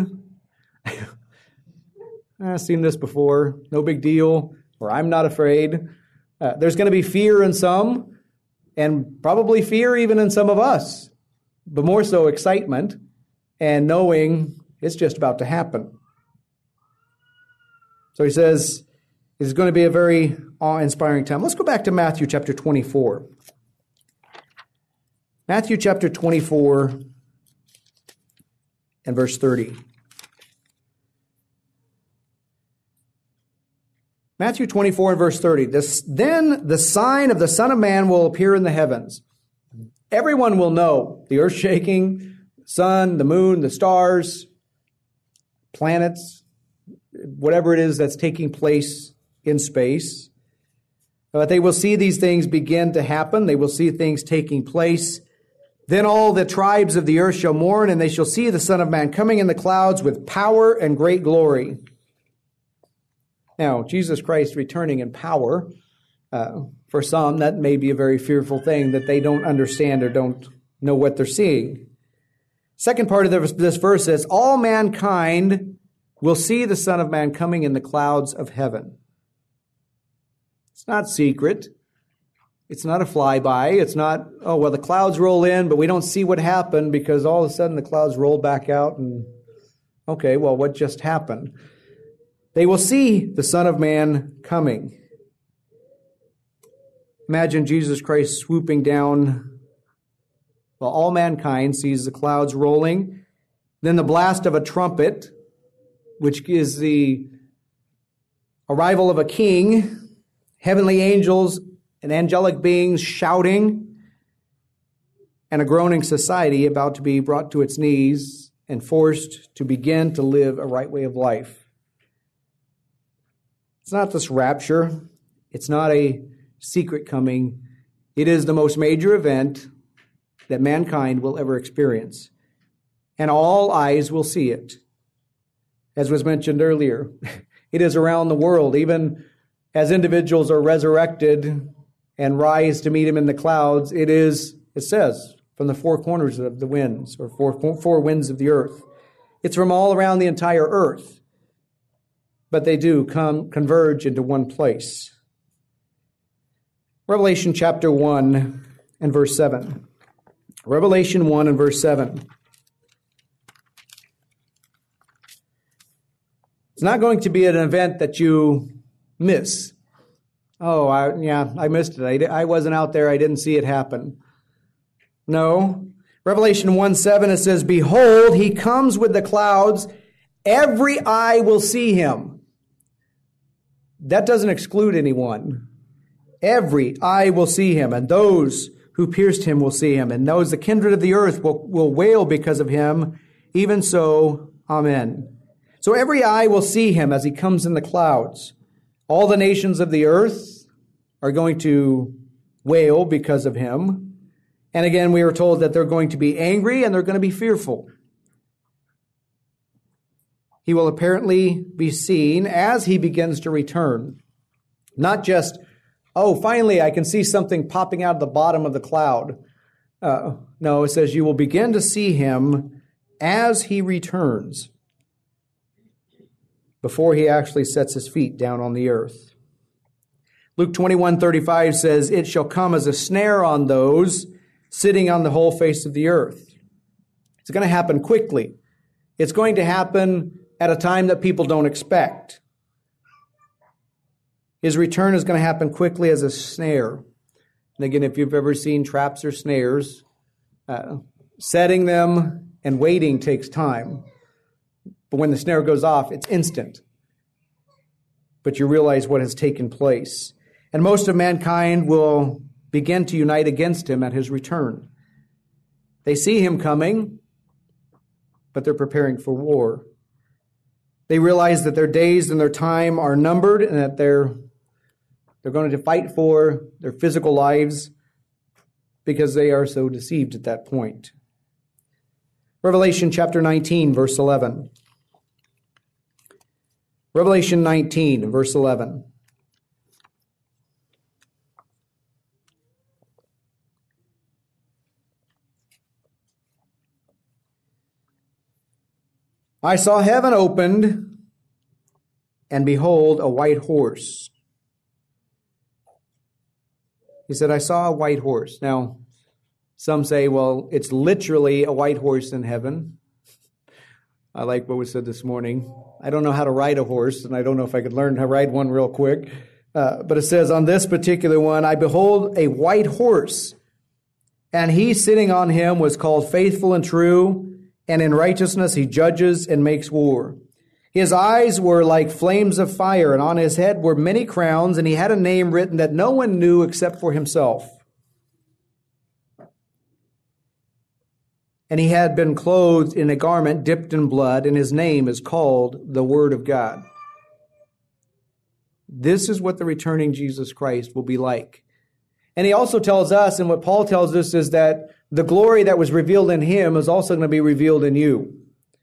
I've seen this before, no big deal, or I'm not afraid. Uh, there's going to be fear in some, and probably fear even in some of us, but more so excitement and knowing it's just about to happen. So he says it's going to be a very awe-inspiring time. Let's go back to Matthew chapter twenty-four. Matthew chapter twenty-four and verse thirty. Matthew twenty-four and verse thirty. This, then the sign of the Son of Man will appear in the heavens. Everyone will know the earth shaking, the sun, the moon, the stars, planets, whatever it is that's taking place in space. But they will see these things begin to happen. They will see things taking place. Then all the tribes of the earth shall mourn, and they shall see the Son of Man coming in the clouds with power and great glory. Now, Jesus Christ returning in power, uh, for some, that may be a very fearful thing that they don't understand or don't know what they're seeing. Second part of this verse says, all mankind will see the Son of Man coming in the clouds of heaven. It's not secret. It's not a flyby. It's not, oh, well, the clouds roll in, but we don't see what happened because all of a sudden the clouds roll back out and, okay, well, what just happened? They will see the Son of Man coming. Imagine Jesus Christ swooping down. Well, all mankind sees the clouds rolling. Then the blast of a trumpet, which is the arrival of a king, heavenly angels and angelic beings shouting, and a groaning society about to be brought to its knees and forced to begin to live a right way of life. It's not this rapture. It's not a secret coming. It is the most major event that mankind will ever experience. And all eyes will see it. As was mentioned earlier, it is around the world. Even as individuals are resurrected and rise to meet him in the clouds, it is, it says, from the four corners of the winds, or four, four winds of the earth. It's from all around the entire earth. But they do come converge into one place. Revelation chapter one and verse seven. Revelation one and verse seven. It's not going to be an event that you miss. Oh, I, yeah, I missed it. I, I wasn't out there. I didn't see it happen. No. Revelation one seven, it says, behold, he comes with the clouds. Every eye will see him. That doesn't exclude anyone. Every eye will see him, and those who pierced him will see him, and those the kindred of the earth will, will wail because of him. Even so, amen. So every eye will see him as he comes in the clouds. All the nations of the earth are going to wail because of him. And again, we are told that they're going to be angry and they're going to be fearful. He will apparently be seen as he begins to return. Not just, oh, finally I can see something popping out of the bottom of the cloud. Uh, no, it says you will begin to see him as he returns, before he actually sets his feet down on the earth. Luke twenty-one thirty-five says, it shall come as a snare on those sitting on the whole face of the earth. It's going to happen quickly. It's going to happen at a time that people don't expect. His return is going to happen quickly as a snare. And again, if you've ever seen traps or snares, uh, setting them and waiting takes time. But when the snare goes off, it's instant. But you realize what has taken place. And most of mankind will begin to unite against him at his return. They see him coming, but they're preparing for war. They realize that their days and their time are numbered and that they're, they're going to fight for their physical lives because they are so deceived at that point. Revelation chapter nineteen, verse eleven. Revelation nineteen, verse eleven. I saw heaven opened, and behold, a white horse. He said, I saw a white horse. Now, some say, well, it's literally a white horse in heaven. I like what was said this morning. I don't know how to ride a horse, and I don't know if I could learn how to ride one real quick. Uh, but it says, on this particular one, I behold a white horse, and he sitting on him was called Faithful and True, and in righteousness he judges and makes war. His eyes were like flames of fire, and on his head were many crowns, and he had a name written that no one knew except for himself. And he had been clothed in a garment dipped in blood, and his name is called the Word of God. This is what the returning Jesus Christ will be like. And he also tells us, and what Paul tells us, is that the glory that was revealed in him is also going to be revealed in you.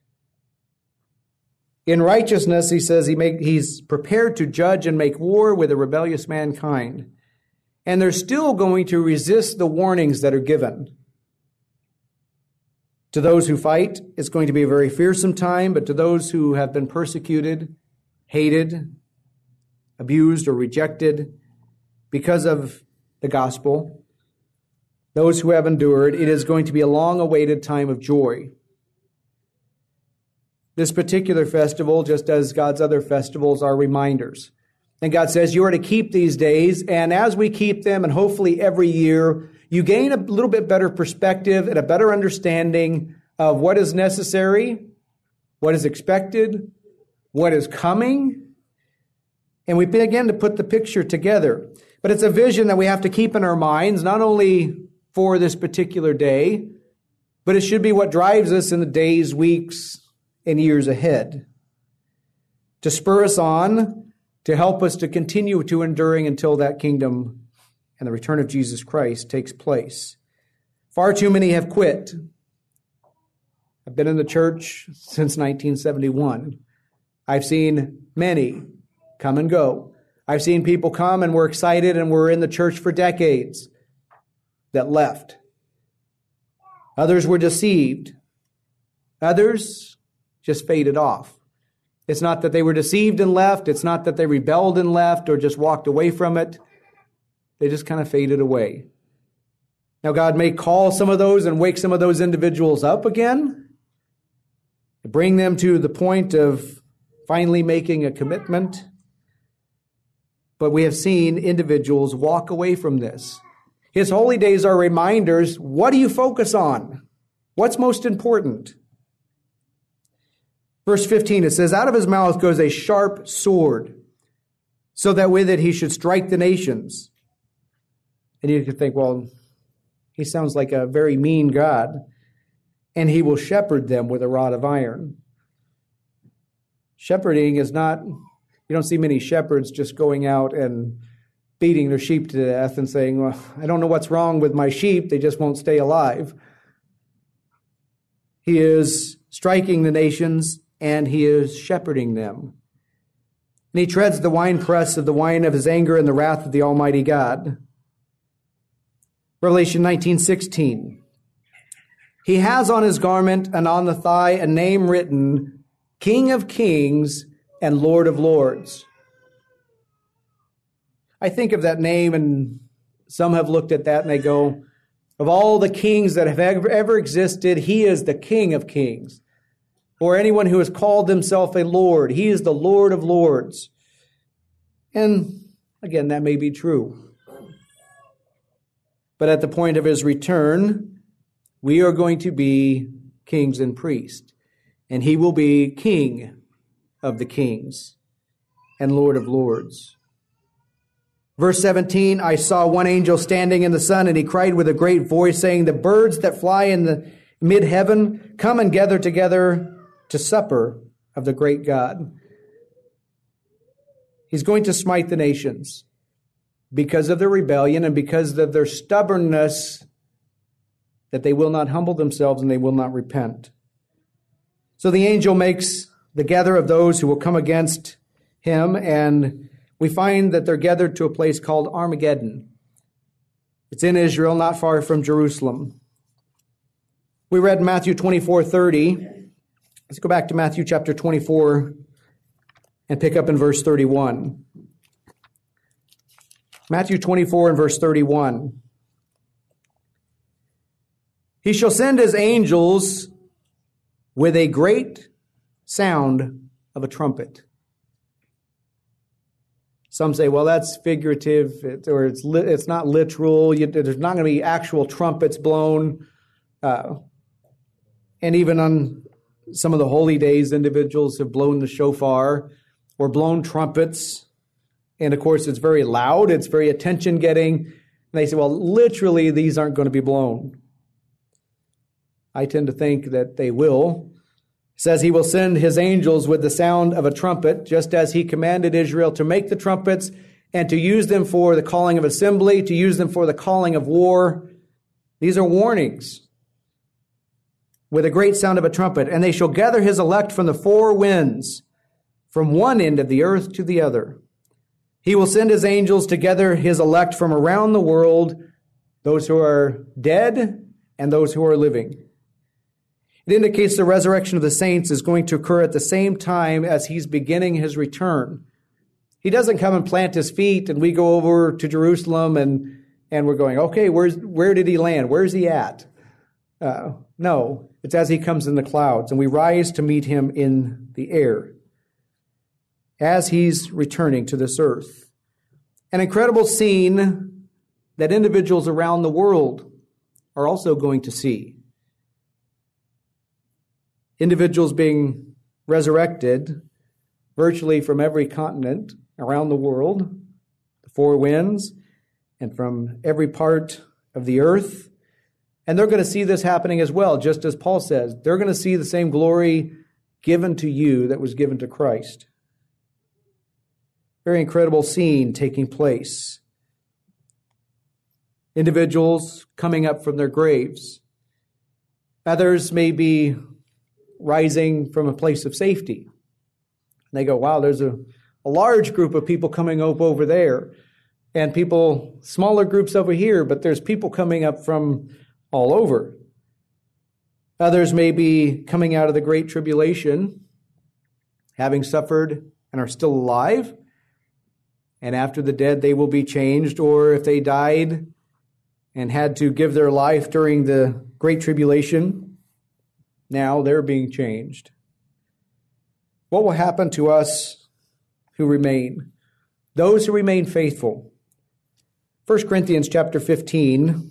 In righteousness, he says he make, he's prepared to judge and make war with a rebellious mankind. And they're still going to resist the warnings that are given. To those who fight, it's going to be a very fearsome time, but to those who have been persecuted, hated, abused, or rejected because of the gospel, those who have endured, it is going to be a long-awaited time of joy. This particular festival, just as God's other festivals, are reminders. And God says you are to keep these days, and as we keep them, and hopefully every year, you gain a little bit better perspective and a better understanding of what is necessary, what is expected, what is coming, and we begin to put the picture together. But it's a vision that we have to keep in our minds, not only for this particular day, but it should be what drives us in the days, weeks, and years ahead, to spur us on, to help us to continue to enduring until that kingdom and the return of Jesus Christ takes place. Far too many have quit. I've been in the church since nineteen seventy-one. I've seen many come and go. I've seen people come and were excited and were in the church for decades that left. Others were deceived. Others just faded off. It's not that they were deceived and left. It's not that they rebelled and left or just walked away from it. They just kind of faded away. Now, God may call some of those and wake some of those individuals up again, bring them to the point of finally making a commitment. But we have seen individuals walk away from this. His holy days are reminders. What do you focus on? What's most important? Verse fifteen, it says, out of his mouth goes a sharp sword, so that with it he should strike the nations. And you could think, well, he sounds like a very mean God. And he will shepherd them with a rod of iron. Shepherding is not, you don't see many shepherds just going out and beating their sheep to death and saying, well, I don't know what's wrong with my sheep. They just won't stay alive. He is striking the nations and he is shepherding them. And he treads the winepress of the wine of his anger and the wrath of the Almighty God. Revelation nineteen sixteen. He has on his garment and on the thigh a name written, King of Kings and Lord of Lords. I think of that name, and some have looked at that and they go, of all the kings that have ever, ever existed, he is the King of Kings. or anyone who has called himself a Lord. He is the Lord of lords. And again, that may be true. But at the point of his return, we are going to be kings and priests. And he will be King of the kings and Lord of lords. Verse seventeen, I saw one angel standing in the sun, and he cried with a great voice, saying, the birds that fly in the mid-heaven, come and gather together to supper of the great God. He's going to smite the nations because of their rebellion and because of their stubbornness, that they will not humble themselves and they will not repent. So the angel makes the gather of those who will come against him, and we find that they're gathered to a place called Armageddon. It's in Israel, not far from Jerusalem. We read Matthew twenty-four thirty. Let's go back to Matthew chapter twenty-four and pick up in verse thirty-one. Matthew twenty-four and verse thirty-one. He shall send his angels with a great sound of a trumpet. Some say, well, that's figurative, or it's li- it's not literal. You, there's not going to be actual trumpets blown. Uh, and even on some of the holy days, individuals have blown the shofar or blown trumpets. And of course, it's very loud. It's very attention-getting. And they say, well, literally, these aren't going to be blown. I tend to think that they will. It says he will send his angels with the sound of a trumpet, just as he commanded Israel to make the trumpets and to use them for the calling of assembly, to use them for the calling of war. These are warnings. With a great sound of a trumpet, and they shall gather his elect from the four winds, from one end of the earth to the other. He will send his angels to gather his elect from around the world, those who are dead and those who are living. It indicates the resurrection of the saints is going to occur at the same time as he's beginning his return. He doesn't come and plant his feet and we go over to Jerusalem and, and we're going, okay, where's, where did he land? Where's he at? Uh, no, it's as he comes in the clouds and we rise to meet him in the air as he's returning to this earth. An incredible scene that individuals around the world are also going to see. Individuals being resurrected virtually from every continent around the world, the four winds, and from every part of the earth. And they're going to see this happening as well, just as Paul says. They're going to see the same glory given to you that was given to Christ. Very incredible scene taking place. Individuals coming up from their graves. Others may be rising from a place of safety. And they go, wow, there's a, a large group of people coming up over there. And people, smaller groups over here, but there's people coming up from all over. Others may be coming out of the Great Tribulation, having suffered and are still alive. And after the dead, they will be changed. Or if they died and had to give their life during the Great Tribulation, now they're being changed. What will happen to us who remain? Those who remain faithful. First Corinthians chapter fifteen.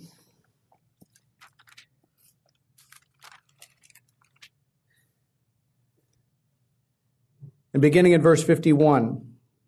And beginning in verse fifty-one.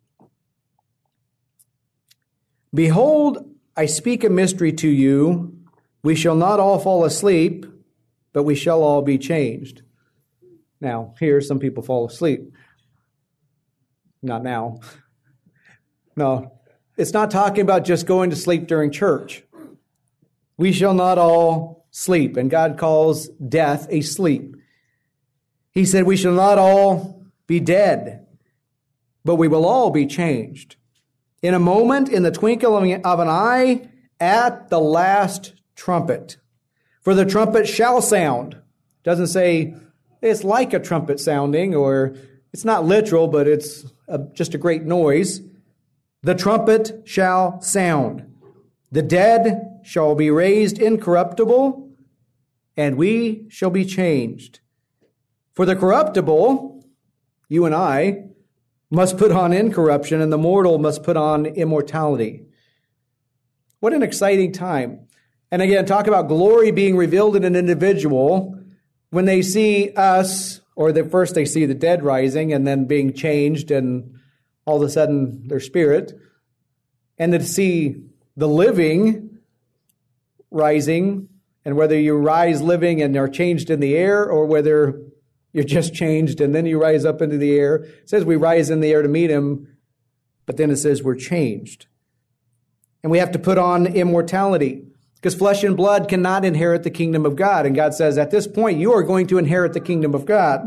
Behold, I speak a mystery to you. We shall not all fall asleep, but we shall all be changed. Now, here, some people fall asleep. Not now. No, it's not talking about just going to sleep during church. We shall not all sleep, and God calls death a sleep. He said we shall not all be dead, but we will all be changed. In a moment, in the twinkling of an eye, at the last trumpet. For the trumpet shall sound. It doesn't say it's like a trumpet sounding, or it's not literal, but it's a, just a great noise. The trumpet shall sound. The dead shall be raised incorruptible, and we shall be changed. For the corruptible, you and I, must put on incorruption, and the mortal must put on immortality. What an exciting time. And again, talk about glory being revealed in an individual when they see us, or the first they see the dead rising and then being changed and all of a sudden their spirit, and to see the living rising, and whether you rise living and are changed in the air, or whether you're just changed and then you rise up into the air. It says we rise in the air to meet him, but then it says we're changed. And we have to put on immortality, because flesh and blood cannot inherit the kingdom of God. And God says, at this point, you are going to inherit the kingdom of God.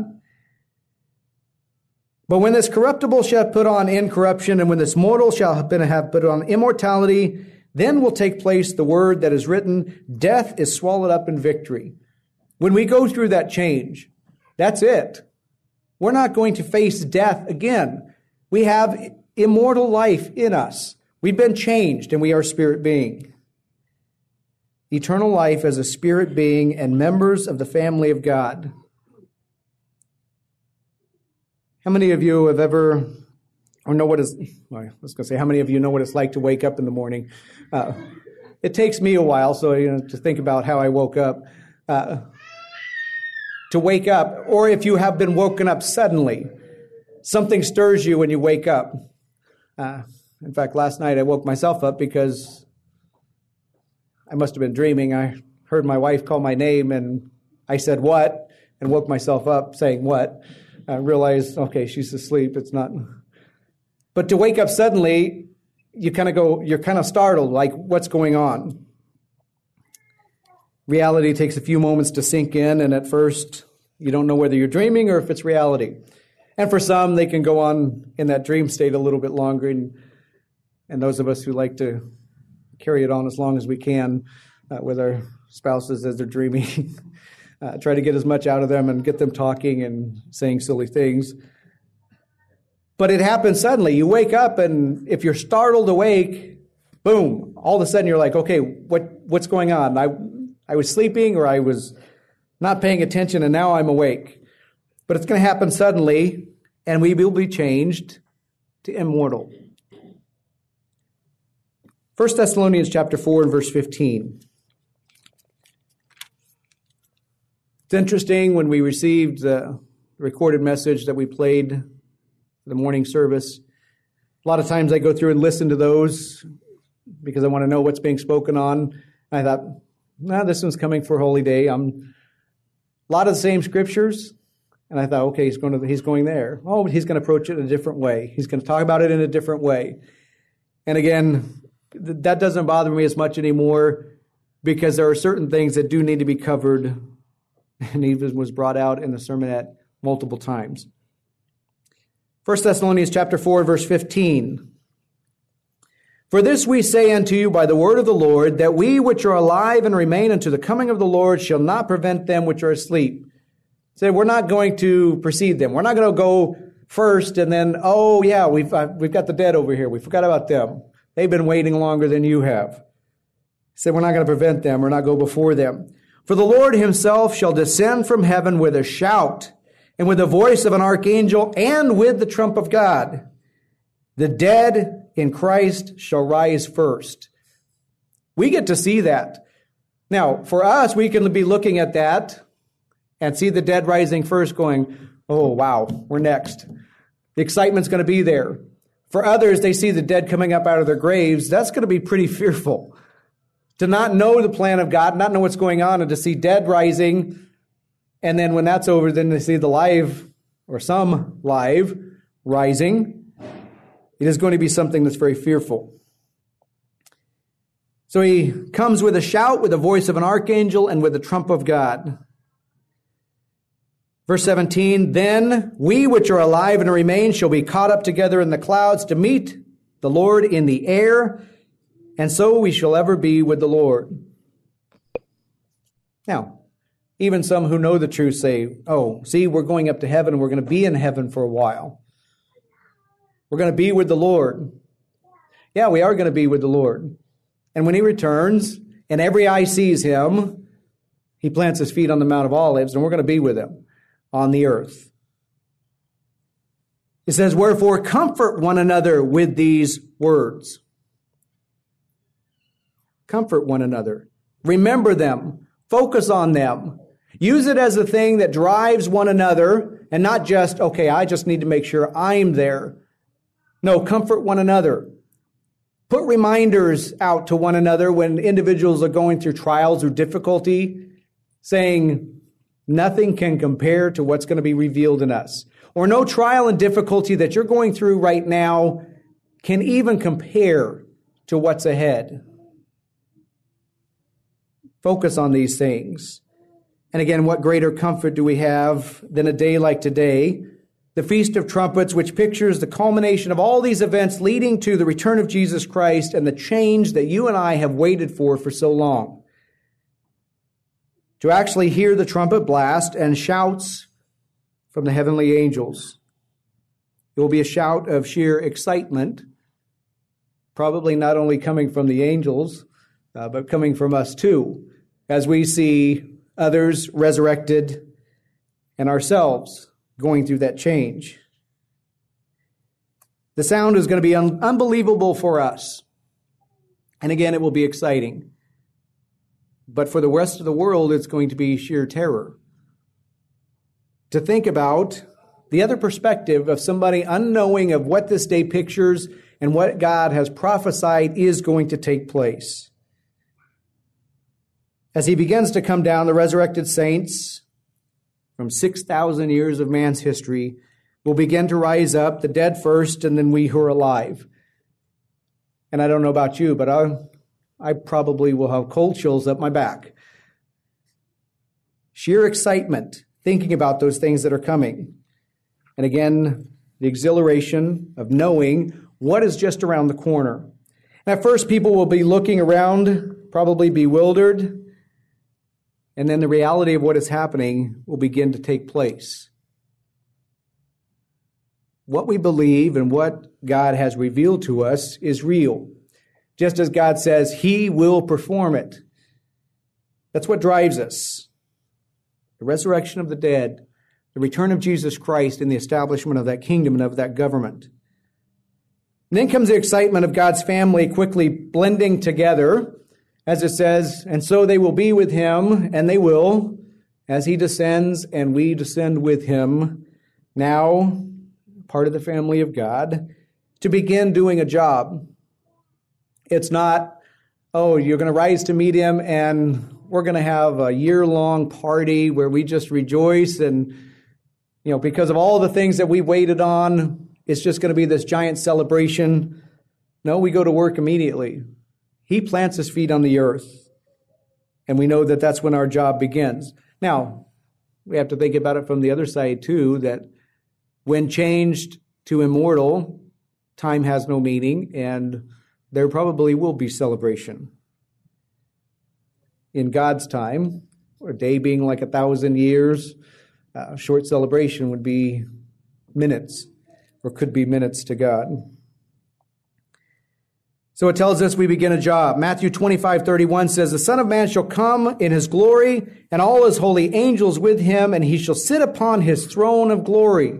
But when this corruptible shall put on incorruption, and when this mortal shall have put on immortality, then will take place the word that is written, death is swallowed up in victory. When we go through that change, that's it. We're not going to face death again. We have immortal life in us. We've been changed, and we are spirit being. Eternal life as a spirit being and members of the family of God. How many of you have ever, or know what is, well, I was going to say, how many of you know what it's like to wake up in the morning? Uh, it takes me a while, so you know, to think about how I woke up. Uh, to wake up, or if you have been woken up suddenly, something stirs you when you wake up. Uh, in fact, last night I woke myself up because I must have been dreaming. I heard my wife call my name, and I said, what? And woke myself up saying, what? I realized, okay, she's asleep. It's not. But to wake up suddenly, you kind of go, you're kind of startled, like, what's going on? Reality takes a few moments to sink in, and at first, you don't know whether you're dreaming or if it's reality. And for some, they can go on in that dream state a little bit longer, and, and those of us who like to carry it on as long as we can uh, with our spouses as they're dreaming, uh, try to get as much out of them and get them talking and saying silly things. But it happens suddenly. You wake up, and if you're startled awake, boom, all of a sudden you're like, okay, what what's going on? I I was sleeping, or I was not paying attention, and now I'm awake. But it's going to happen suddenly, and we will be changed to immortal. First Thessalonians chapter four and verse fifteen. It's interesting, when we received the recorded message that we played for the morning service, a lot of times I go through and listen to those because I want to know what's being spoken on. I thought, no, this one's coming for Holy Day. I'm a lot of the same scriptures, and I thought, okay, he's going to he's going there. Oh, but he's going to approach it in a different way. He's going to talk about it in a different way. And again, th- that doesn't bother me as much anymore, because there are certain things that do need to be covered, and even was brought out in the sermonette multiple times. First Thessalonians chapter four, verse fifteen. For this we say unto you by the word of the Lord, that we which are alive and remain unto the coming of the Lord shall not prevent them which are asleep. So we're not going to precede them. We're not going to go first and then, oh yeah, we've uh, we've got the dead over here. We forgot about them. They've been waiting longer than you have. So we're not going to prevent them. We're not go before them. For the Lord himself shall descend from heaven with a shout, and with the voice of an archangel, and with the trump of God. The dead in Christ shall rise first. We get to see that. Now, for us, we can be looking at that and see the dead rising first going, oh, wow, we're next. The excitement's going to be there. For others, they see the dead coming up out of their graves. That's going to be pretty fearful. To not know the plan of God, not know what's going on, and to see dead rising, and then when that's over, then they see the live, or some live, rising. It is going to be something that's very fearful. So he comes with a shout, with the voice of an archangel, and with the trump of God. Verse seventeen, then we which are alive and remain shall be caught up together in the clouds to meet the Lord in the air, and so we shall ever be with the Lord. Now, even some who know the truth say, oh, see, we're going up to heaven, and we're going to be in heaven for a while. We're going to be with the Lord. Yeah, we are going to be with the Lord. And when he returns, and every eye sees him, he plants his feet on the Mount of Olives, and we're going to be with him. on the earth. It says, wherefore comfort one another with these words. Comfort one another. Remember them. Focus on them. Use it as a thing that drives one another and not just, okay, I just need to make sure I'm there. No, comfort one another. Put reminders out to one another when individuals are going through trials or difficulty, saying nothing can compare to what's going to be revealed in us. Or no trial and difficulty that you're going through right now can even compare to what's ahead. Focus on these things. And again, what greater comfort do we have than a day like today, the Feast of Trumpets, which pictures the culmination of all these events leading to the return of Jesus Christ and the change that you and I have waited for for so long. To actually hear the trumpet blast and shouts from the heavenly angels. It will be a shout of sheer excitement, probably not only coming from the angels, uh, but coming from us too, as we see others resurrected and ourselves going through that change. The sound is going to be un- unbelievable for us. And again, it will be exciting. But for the rest of the world, it's going to be sheer terror. To think about the other perspective of somebody unknowing of what this day pictures and what God has prophesied is going to take place. As he begins to come down, the resurrected saints from six thousand years of man's history will begin to rise up, the dead first, and then we who are alive. And I don't know about you, but I, I probably will have cold chills up my back. Sheer excitement thinking about those things that are coming. And again, the exhilaration of knowing what is just around the corner. And at first, people will be looking around, probably bewildered. And then the reality of what is happening will begin to take place. What we believe and what God has revealed to us is real. Just as God says, He will perform it. That's what drives us. The resurrection of the dead, the return of Jesus Christ and the establishment of that kingdom and of that government. And then comes the excitement of God's family quickly blending together, as it says, and so they will be with Him, and they will, as He descends and we descend with Him, now part of the family of God, to begin doing a job. It's not, oh, you're going to rise to meet Him and we're going to have a year-long party where we just rejoice and, you know, because of all the things that we waited on, it's just going to be this giant celebration. No, we go to work immediately. He plants His feet on the earth, and we know that that's when our job begins. Now, we have to think about it from the other side, too, that when changed to immortal, time has no meaning, and there probably will be celebration. In God's time, a day being like a thousand years, a short celebration would be minutes, or could be minutes to God. So it tells us we begin a job. Matthew twenty-five thirty-one says, the Son of Man shall come in His glory, and all His holy angels with Him, and He shall sit upon His throne of glory.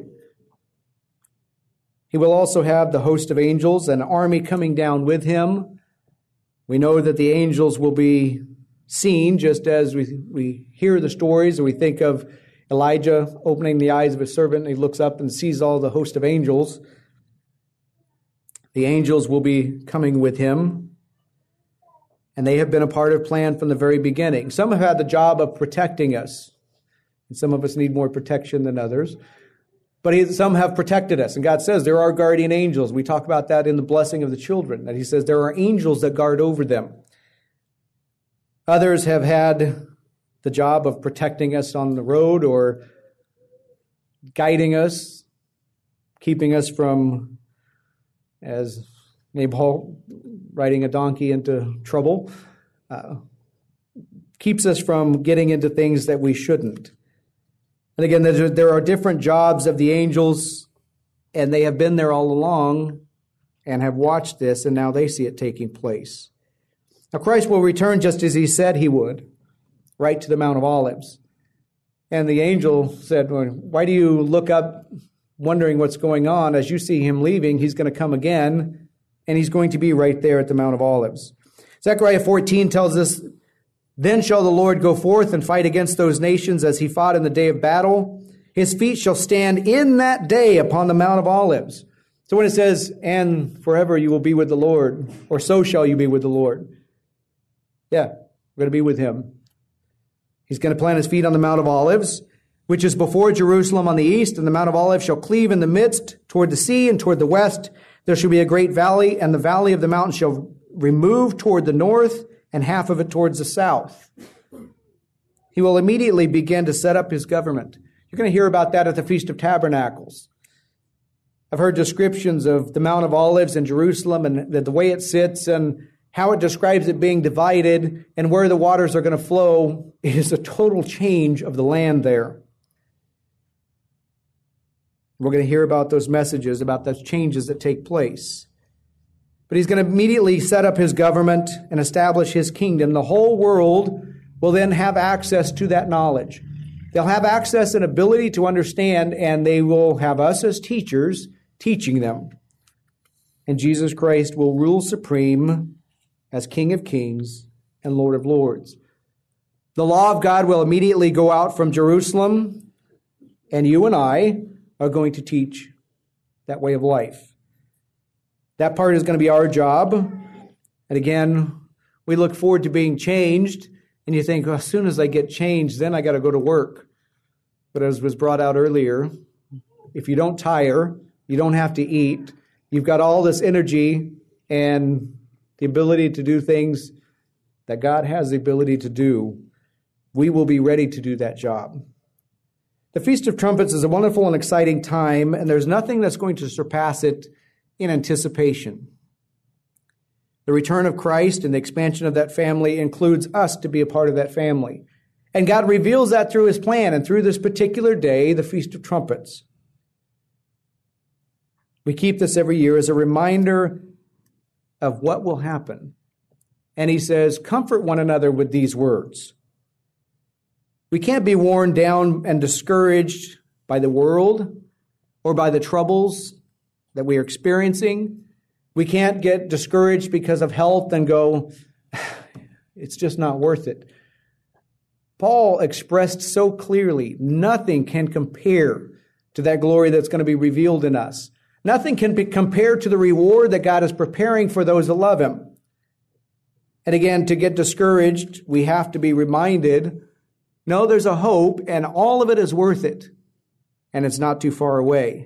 He will also have the host of angels, an army coming down with Him. We know that the angels will be seen, just as we, we hear the stories and we think of Elijah opening the eyes of his servant, and he looks up and sees all the host of angels. The angels will be coming with him, and they have been a part of plan from the very beginning. Some have had the job of protecting us, and some of us need more protection than others. But he, some have protected us, and God says there are guardian angels. We talk about that in the blessing of the children, that He says there are angels that guard over them. Others have had the job of protecting us on the road or guiding us, keeping us from, as Nabal riding a donkey into trouble, uh, keeps us from getting into things that we shouldn't. And again, there are different jobs of the angels, and they have been there all along and have watched this, and now they see it taking place. Now, Christ will return just as He said He would, right to the Mount of Olives. And the angel said, well, why do you look up wondering what's going on? As you see him leaving, he's going to come again, and he's going to be right there at the Mount of Olives. Zechariah fourteen tells us, then shall the Lord go forth and fight against those nations as he fought in the day of battle. His feet shall stand in that day upon the Mount of Olives. So when it says, and forever you will be with the Lord, or so shall you be with the Lord. Yeah, we're going to be with him. He's going to plant his feet on the Mount of Olives, which is before Jerusalem on the east, and the Mount of Olives shall cleave in the midst toward the sea and toward the west. There shall be a great valley, and the valley of the mountain shall remove toward the north, and half of it towards the south. He will immediately begin to set up his government. You're going to hear about that at the Feast of Tabernacles. I've heard descriptions of the Mount of Olives in Jerusalem and the, the way it sits and how it describes it being divided and where the waters are going to flow. It is a total change of the land there. We're going to hear about those messages, about those changes that take place. But he's going to immediately set up his government and establish his kingdom. The whole world will then have access to that knowledge. They'll have access and ability to understand, and they will have us as teachers teaching them. And Jesus Christ will rule supreme as King of Kings and Lord of Lords. The law of God will immediately go out from Jerusalem, and you and I are going to teach that way of life. That part is going to be our job. And again, we look forward to being changed. And you think, well, as soon as I get changed, then I got to go to work. But as was brought out earlier, if you don't tire, you don't have to eat. You've got all this energy and the ability to do things that God has the ability to do. We will be ready to do that job. The Feast of Trumpets is a wonderful and exciting time, and there's nothing that's going to surpass it in anticipation. The return of Christ and the expansion of that family includes us to be a part of that family. And God reveals that through his plan and through this particular day, the Feast of Trumpets. We keep this every year as a reminder of what will happen. And he says, comfort one another with these words. We can't be worn down and discouraged by the world or by the troubles that we are experiencing. We can't get discouraged because of health and go, it's just not worth it. Paul expressed so clearly, nothing can compare to that glory that's going to be revealed in us. Nothing can be compared to the reward that God is preparing for those that love him. And again, to get discouraged, we have to be reminded, no, there's a hope, and all of it is worth it, and it's not too far away.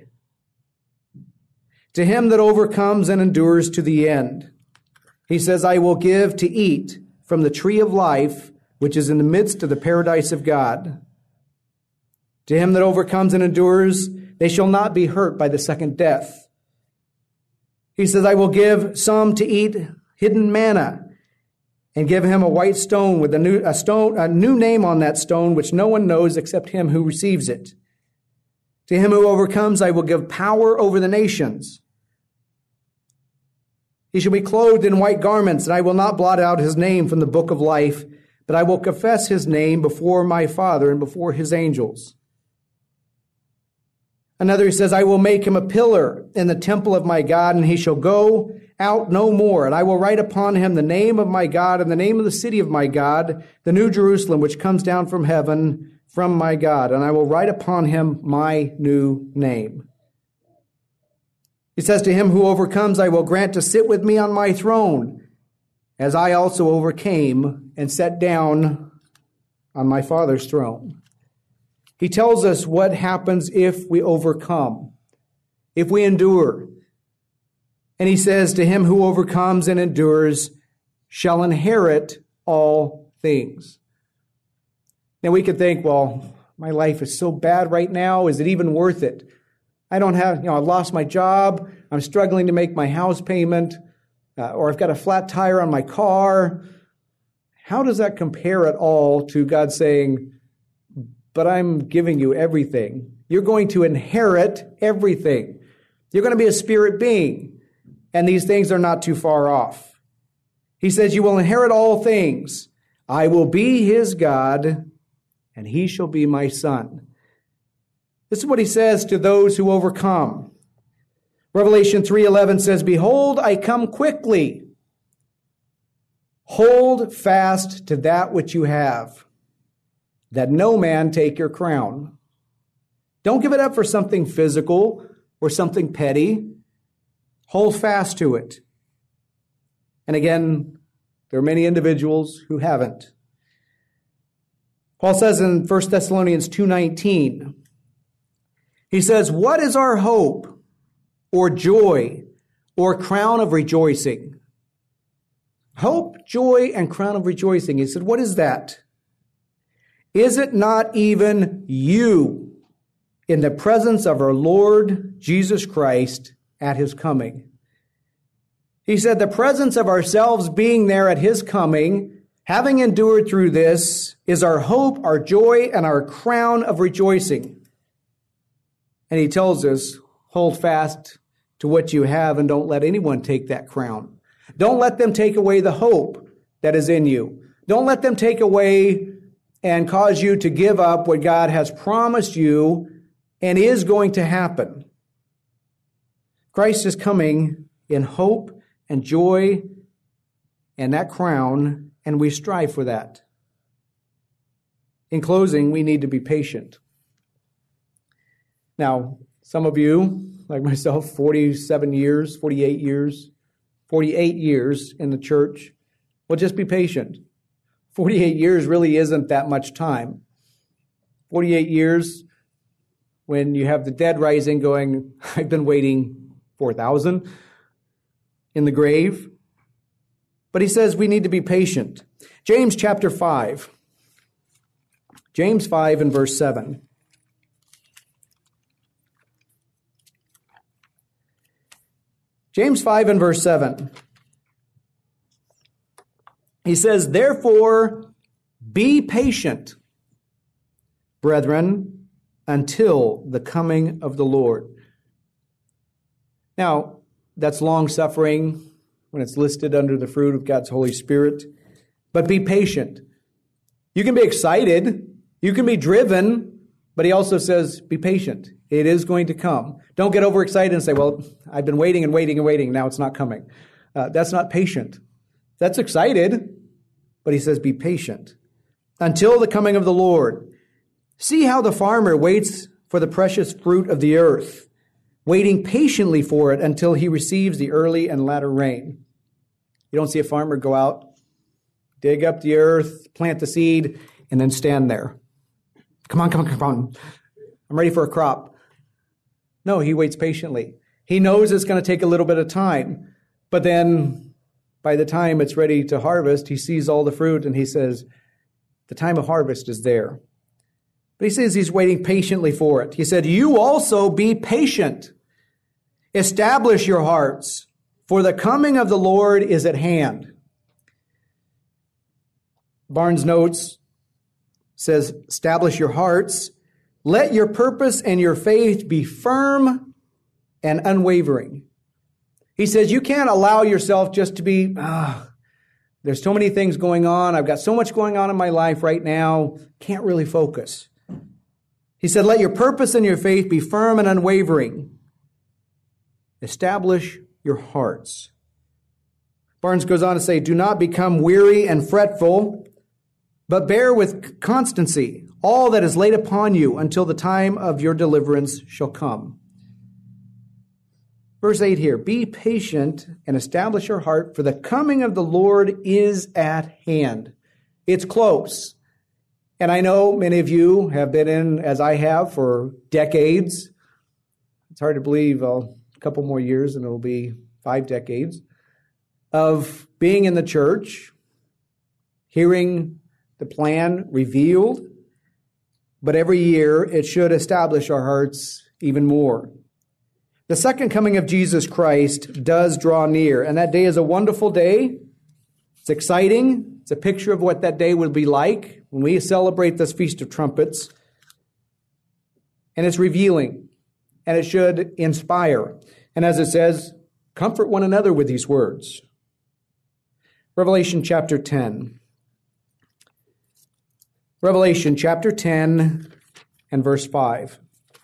To him that overcomes and endures to the end, he says, I will give to eat from the tree of life, which is in the midst of the paradise of God. To him that overcomes and endures, they shall not be hurt by the second death. He says, I will give some to eat hidden manna, and give him a white stone with a new, a stone, a new name on that stone, which no one knows except him who receives it. To him who overcomes, I will give power over the nations. He shall be clothed in white garments, and I will not blot out his name from the book of life, but I will confess his name before my Father and before his angels. Another, he says, I will make him a pillar in the temple of my God, and he shall go out no more. And I will write upon him the name of my God and the name of the city of my God, the new Jerusalem, which comes down from heaven from my God. And I will write upon him my new name. He says, to him who overcomes, I will grant to sit with me on my throne, as I also overcame and sat down on my Father's throne. He tells us what happens if we overcome, if we endure. And he says, to him who overcomes and endures shall inherit all things. Now we could think, well, my life is so bad right now. Is it even worth it? I don't have, you know, I lost my job. I'm struggling to make my house payment, uh, or I've got a flat tire on my car. How does that compare at all to God saying, but I'm giving you everything. You're going to inherit everything. You're going to be a spirit being, and these things are not too far off. He says, you will inherit all things. I will be his God, and he shall be my son. This is what he says to those who overcome. Revelation three eleven says, behold, I come quickly. Hold fast to that which you have, that no man take your crown. Don't give it up for something physical or something petty. Hold fast to it. And again, there are many individuals who haven't. Paul says in First Thessalonians two nineteen, he says, what is our hope or joy or crown of rejoicing? Hope, joy, and crown of rejoicing. He said, what is that? Is it not even you in the presence of our Lord Jesus Christ at his coming? He said, the presence of ourselves being there at his coming, having endured through this, is our hope, our joy, and our crown of rejoicing. And he tells us, hold fast to what you have and don't let anyone take that crown. Don't let them take away the hope that is in you. Don't let them take away and cause you to give up what God has promised you and is going to happen. Christ is coming in hope and joy and that crown, and we strive for that. In closing, we need to be patient. Now, some of you, like myself, forty-seven years, forty-eight years, forty-eight years in the church, well, just be patient. forty-eight years really isn't that much time. forty-eight years, when you have the dead rising going, I've been waiting four thousand in the grave. But he says we need to be patient. James chapter five. James five and verse seven. James five and verse seven. He says, therefore, be patient, brethren, until the coming of the Lord. Now, that's long-suffering when it's listed under the fruit of God's Holy Spirit. But be patient. You can be excited. You can be driven. But he also says, be patient. It is going to come. Don't get overexcited and say, well, I've been waiting and waiting and waiting. Now it's not coming. Uh, that's not patient. That's excited. But he says, be patient until the coming of the Lord. See how the farmer waits for the precious fruit of the earth, waiting patiently for it until he receives the early and latter rain. You don't see a farmer go out, dig up the earth, plant the seed, and then stand there. Come on, come on, come on. I'm ready for a crop. No, he waits patiently. He knows it's going to take a little bit of time, but then by the time it's ready to harvest, he sees all the fruit and he says, the time of harvest is there. But he says he's waiting patiently for it. He said, you also be patient. Establish your hearts, for the coming of the Lord is at hand. Barnes notes, says, establish your hearts. Let your purpose and your faith be firm and unwavering. He says you can't allow yourself just to be, ah, there's so many things going on. I've got so much going on in my life right now. Can't really focus. He said, let your purpose and your faith be firm and unwavering. Establish your hearts. Barnes goes on to say, do not become weary and fretful, but bear with constancy all that is laid upon you until the time of your deliverance shall come. Verse eight here, be patient and establish your heart, for the coming of the Lord is at hand. It's close. And I know many of you have been in, as I have, for decades. It's hard to believe uh, a couple more years and it'll be five decades of being in the church, hearing the plan revealed, but every year it should establish our hearts even more. The second coming of Jesus Christ does draw near, and that day is a wonderful day. It's exciting. It's a picture of what that day will be like when we celebrate this Feast of Trumpets. And it's revealing, and it should inspire. And as it says, comfort one another with these words. Revelation chapter ten. Revelation chapter ten and verse five.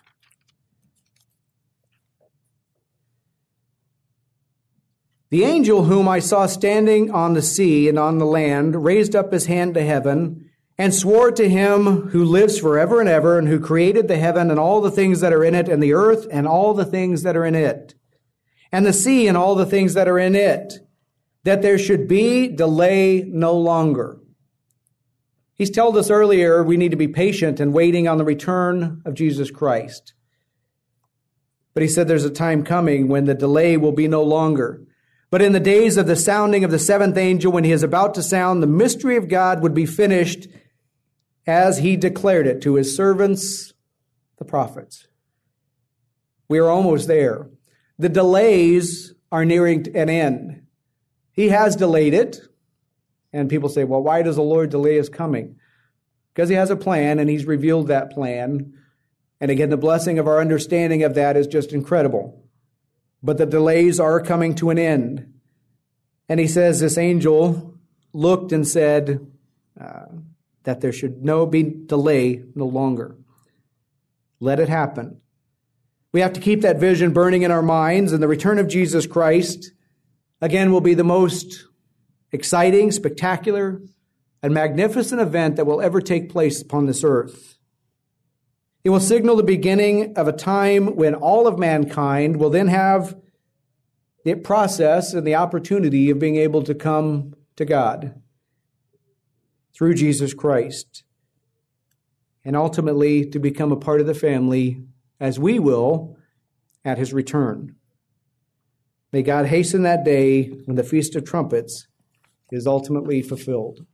The angel whom I saw standing on the sea and on the land raised up his hand to heaven and swore to him who lives forever and ever and who created the heaven and all the things that are in it and the earth and all the things that are in it and the sea and all the things that are in it, that there should be delay no longer. He's told us earlier we need to be patient and waiting on the return of Jesus Christ. But he said there's a time coming when the delay will be no longer. But in the days of the sounding of the seventh angel, when he is about to sound, the mystery of God would be finished as he declared it to his servants, the prophets. We are almost there. The delays are nearing an end. He has delayed it. And people say, well, why does the Lord delay his coming? Because he has a plan and he's revealed that plan. And again, the blessing of our understanding of that is just incredible. But the delays are coming to an end. And he says this angel looked and said uh, that there should no be delay no longer. Let it happen. We have to keep that vision burning in our minds, and the return of Jesus Christ, again, will be the most exciting, spectacular, and magnificent event that will ever take place upon this earth. It will signal the beginning of a time when all of mankind will then have the process and the opportunity of being able to come to God through Jesus Christ, and ultimately to become a part of the family as we will at his return. May God hasten that day when the Feast of Trumpets is ultimately fulfilled.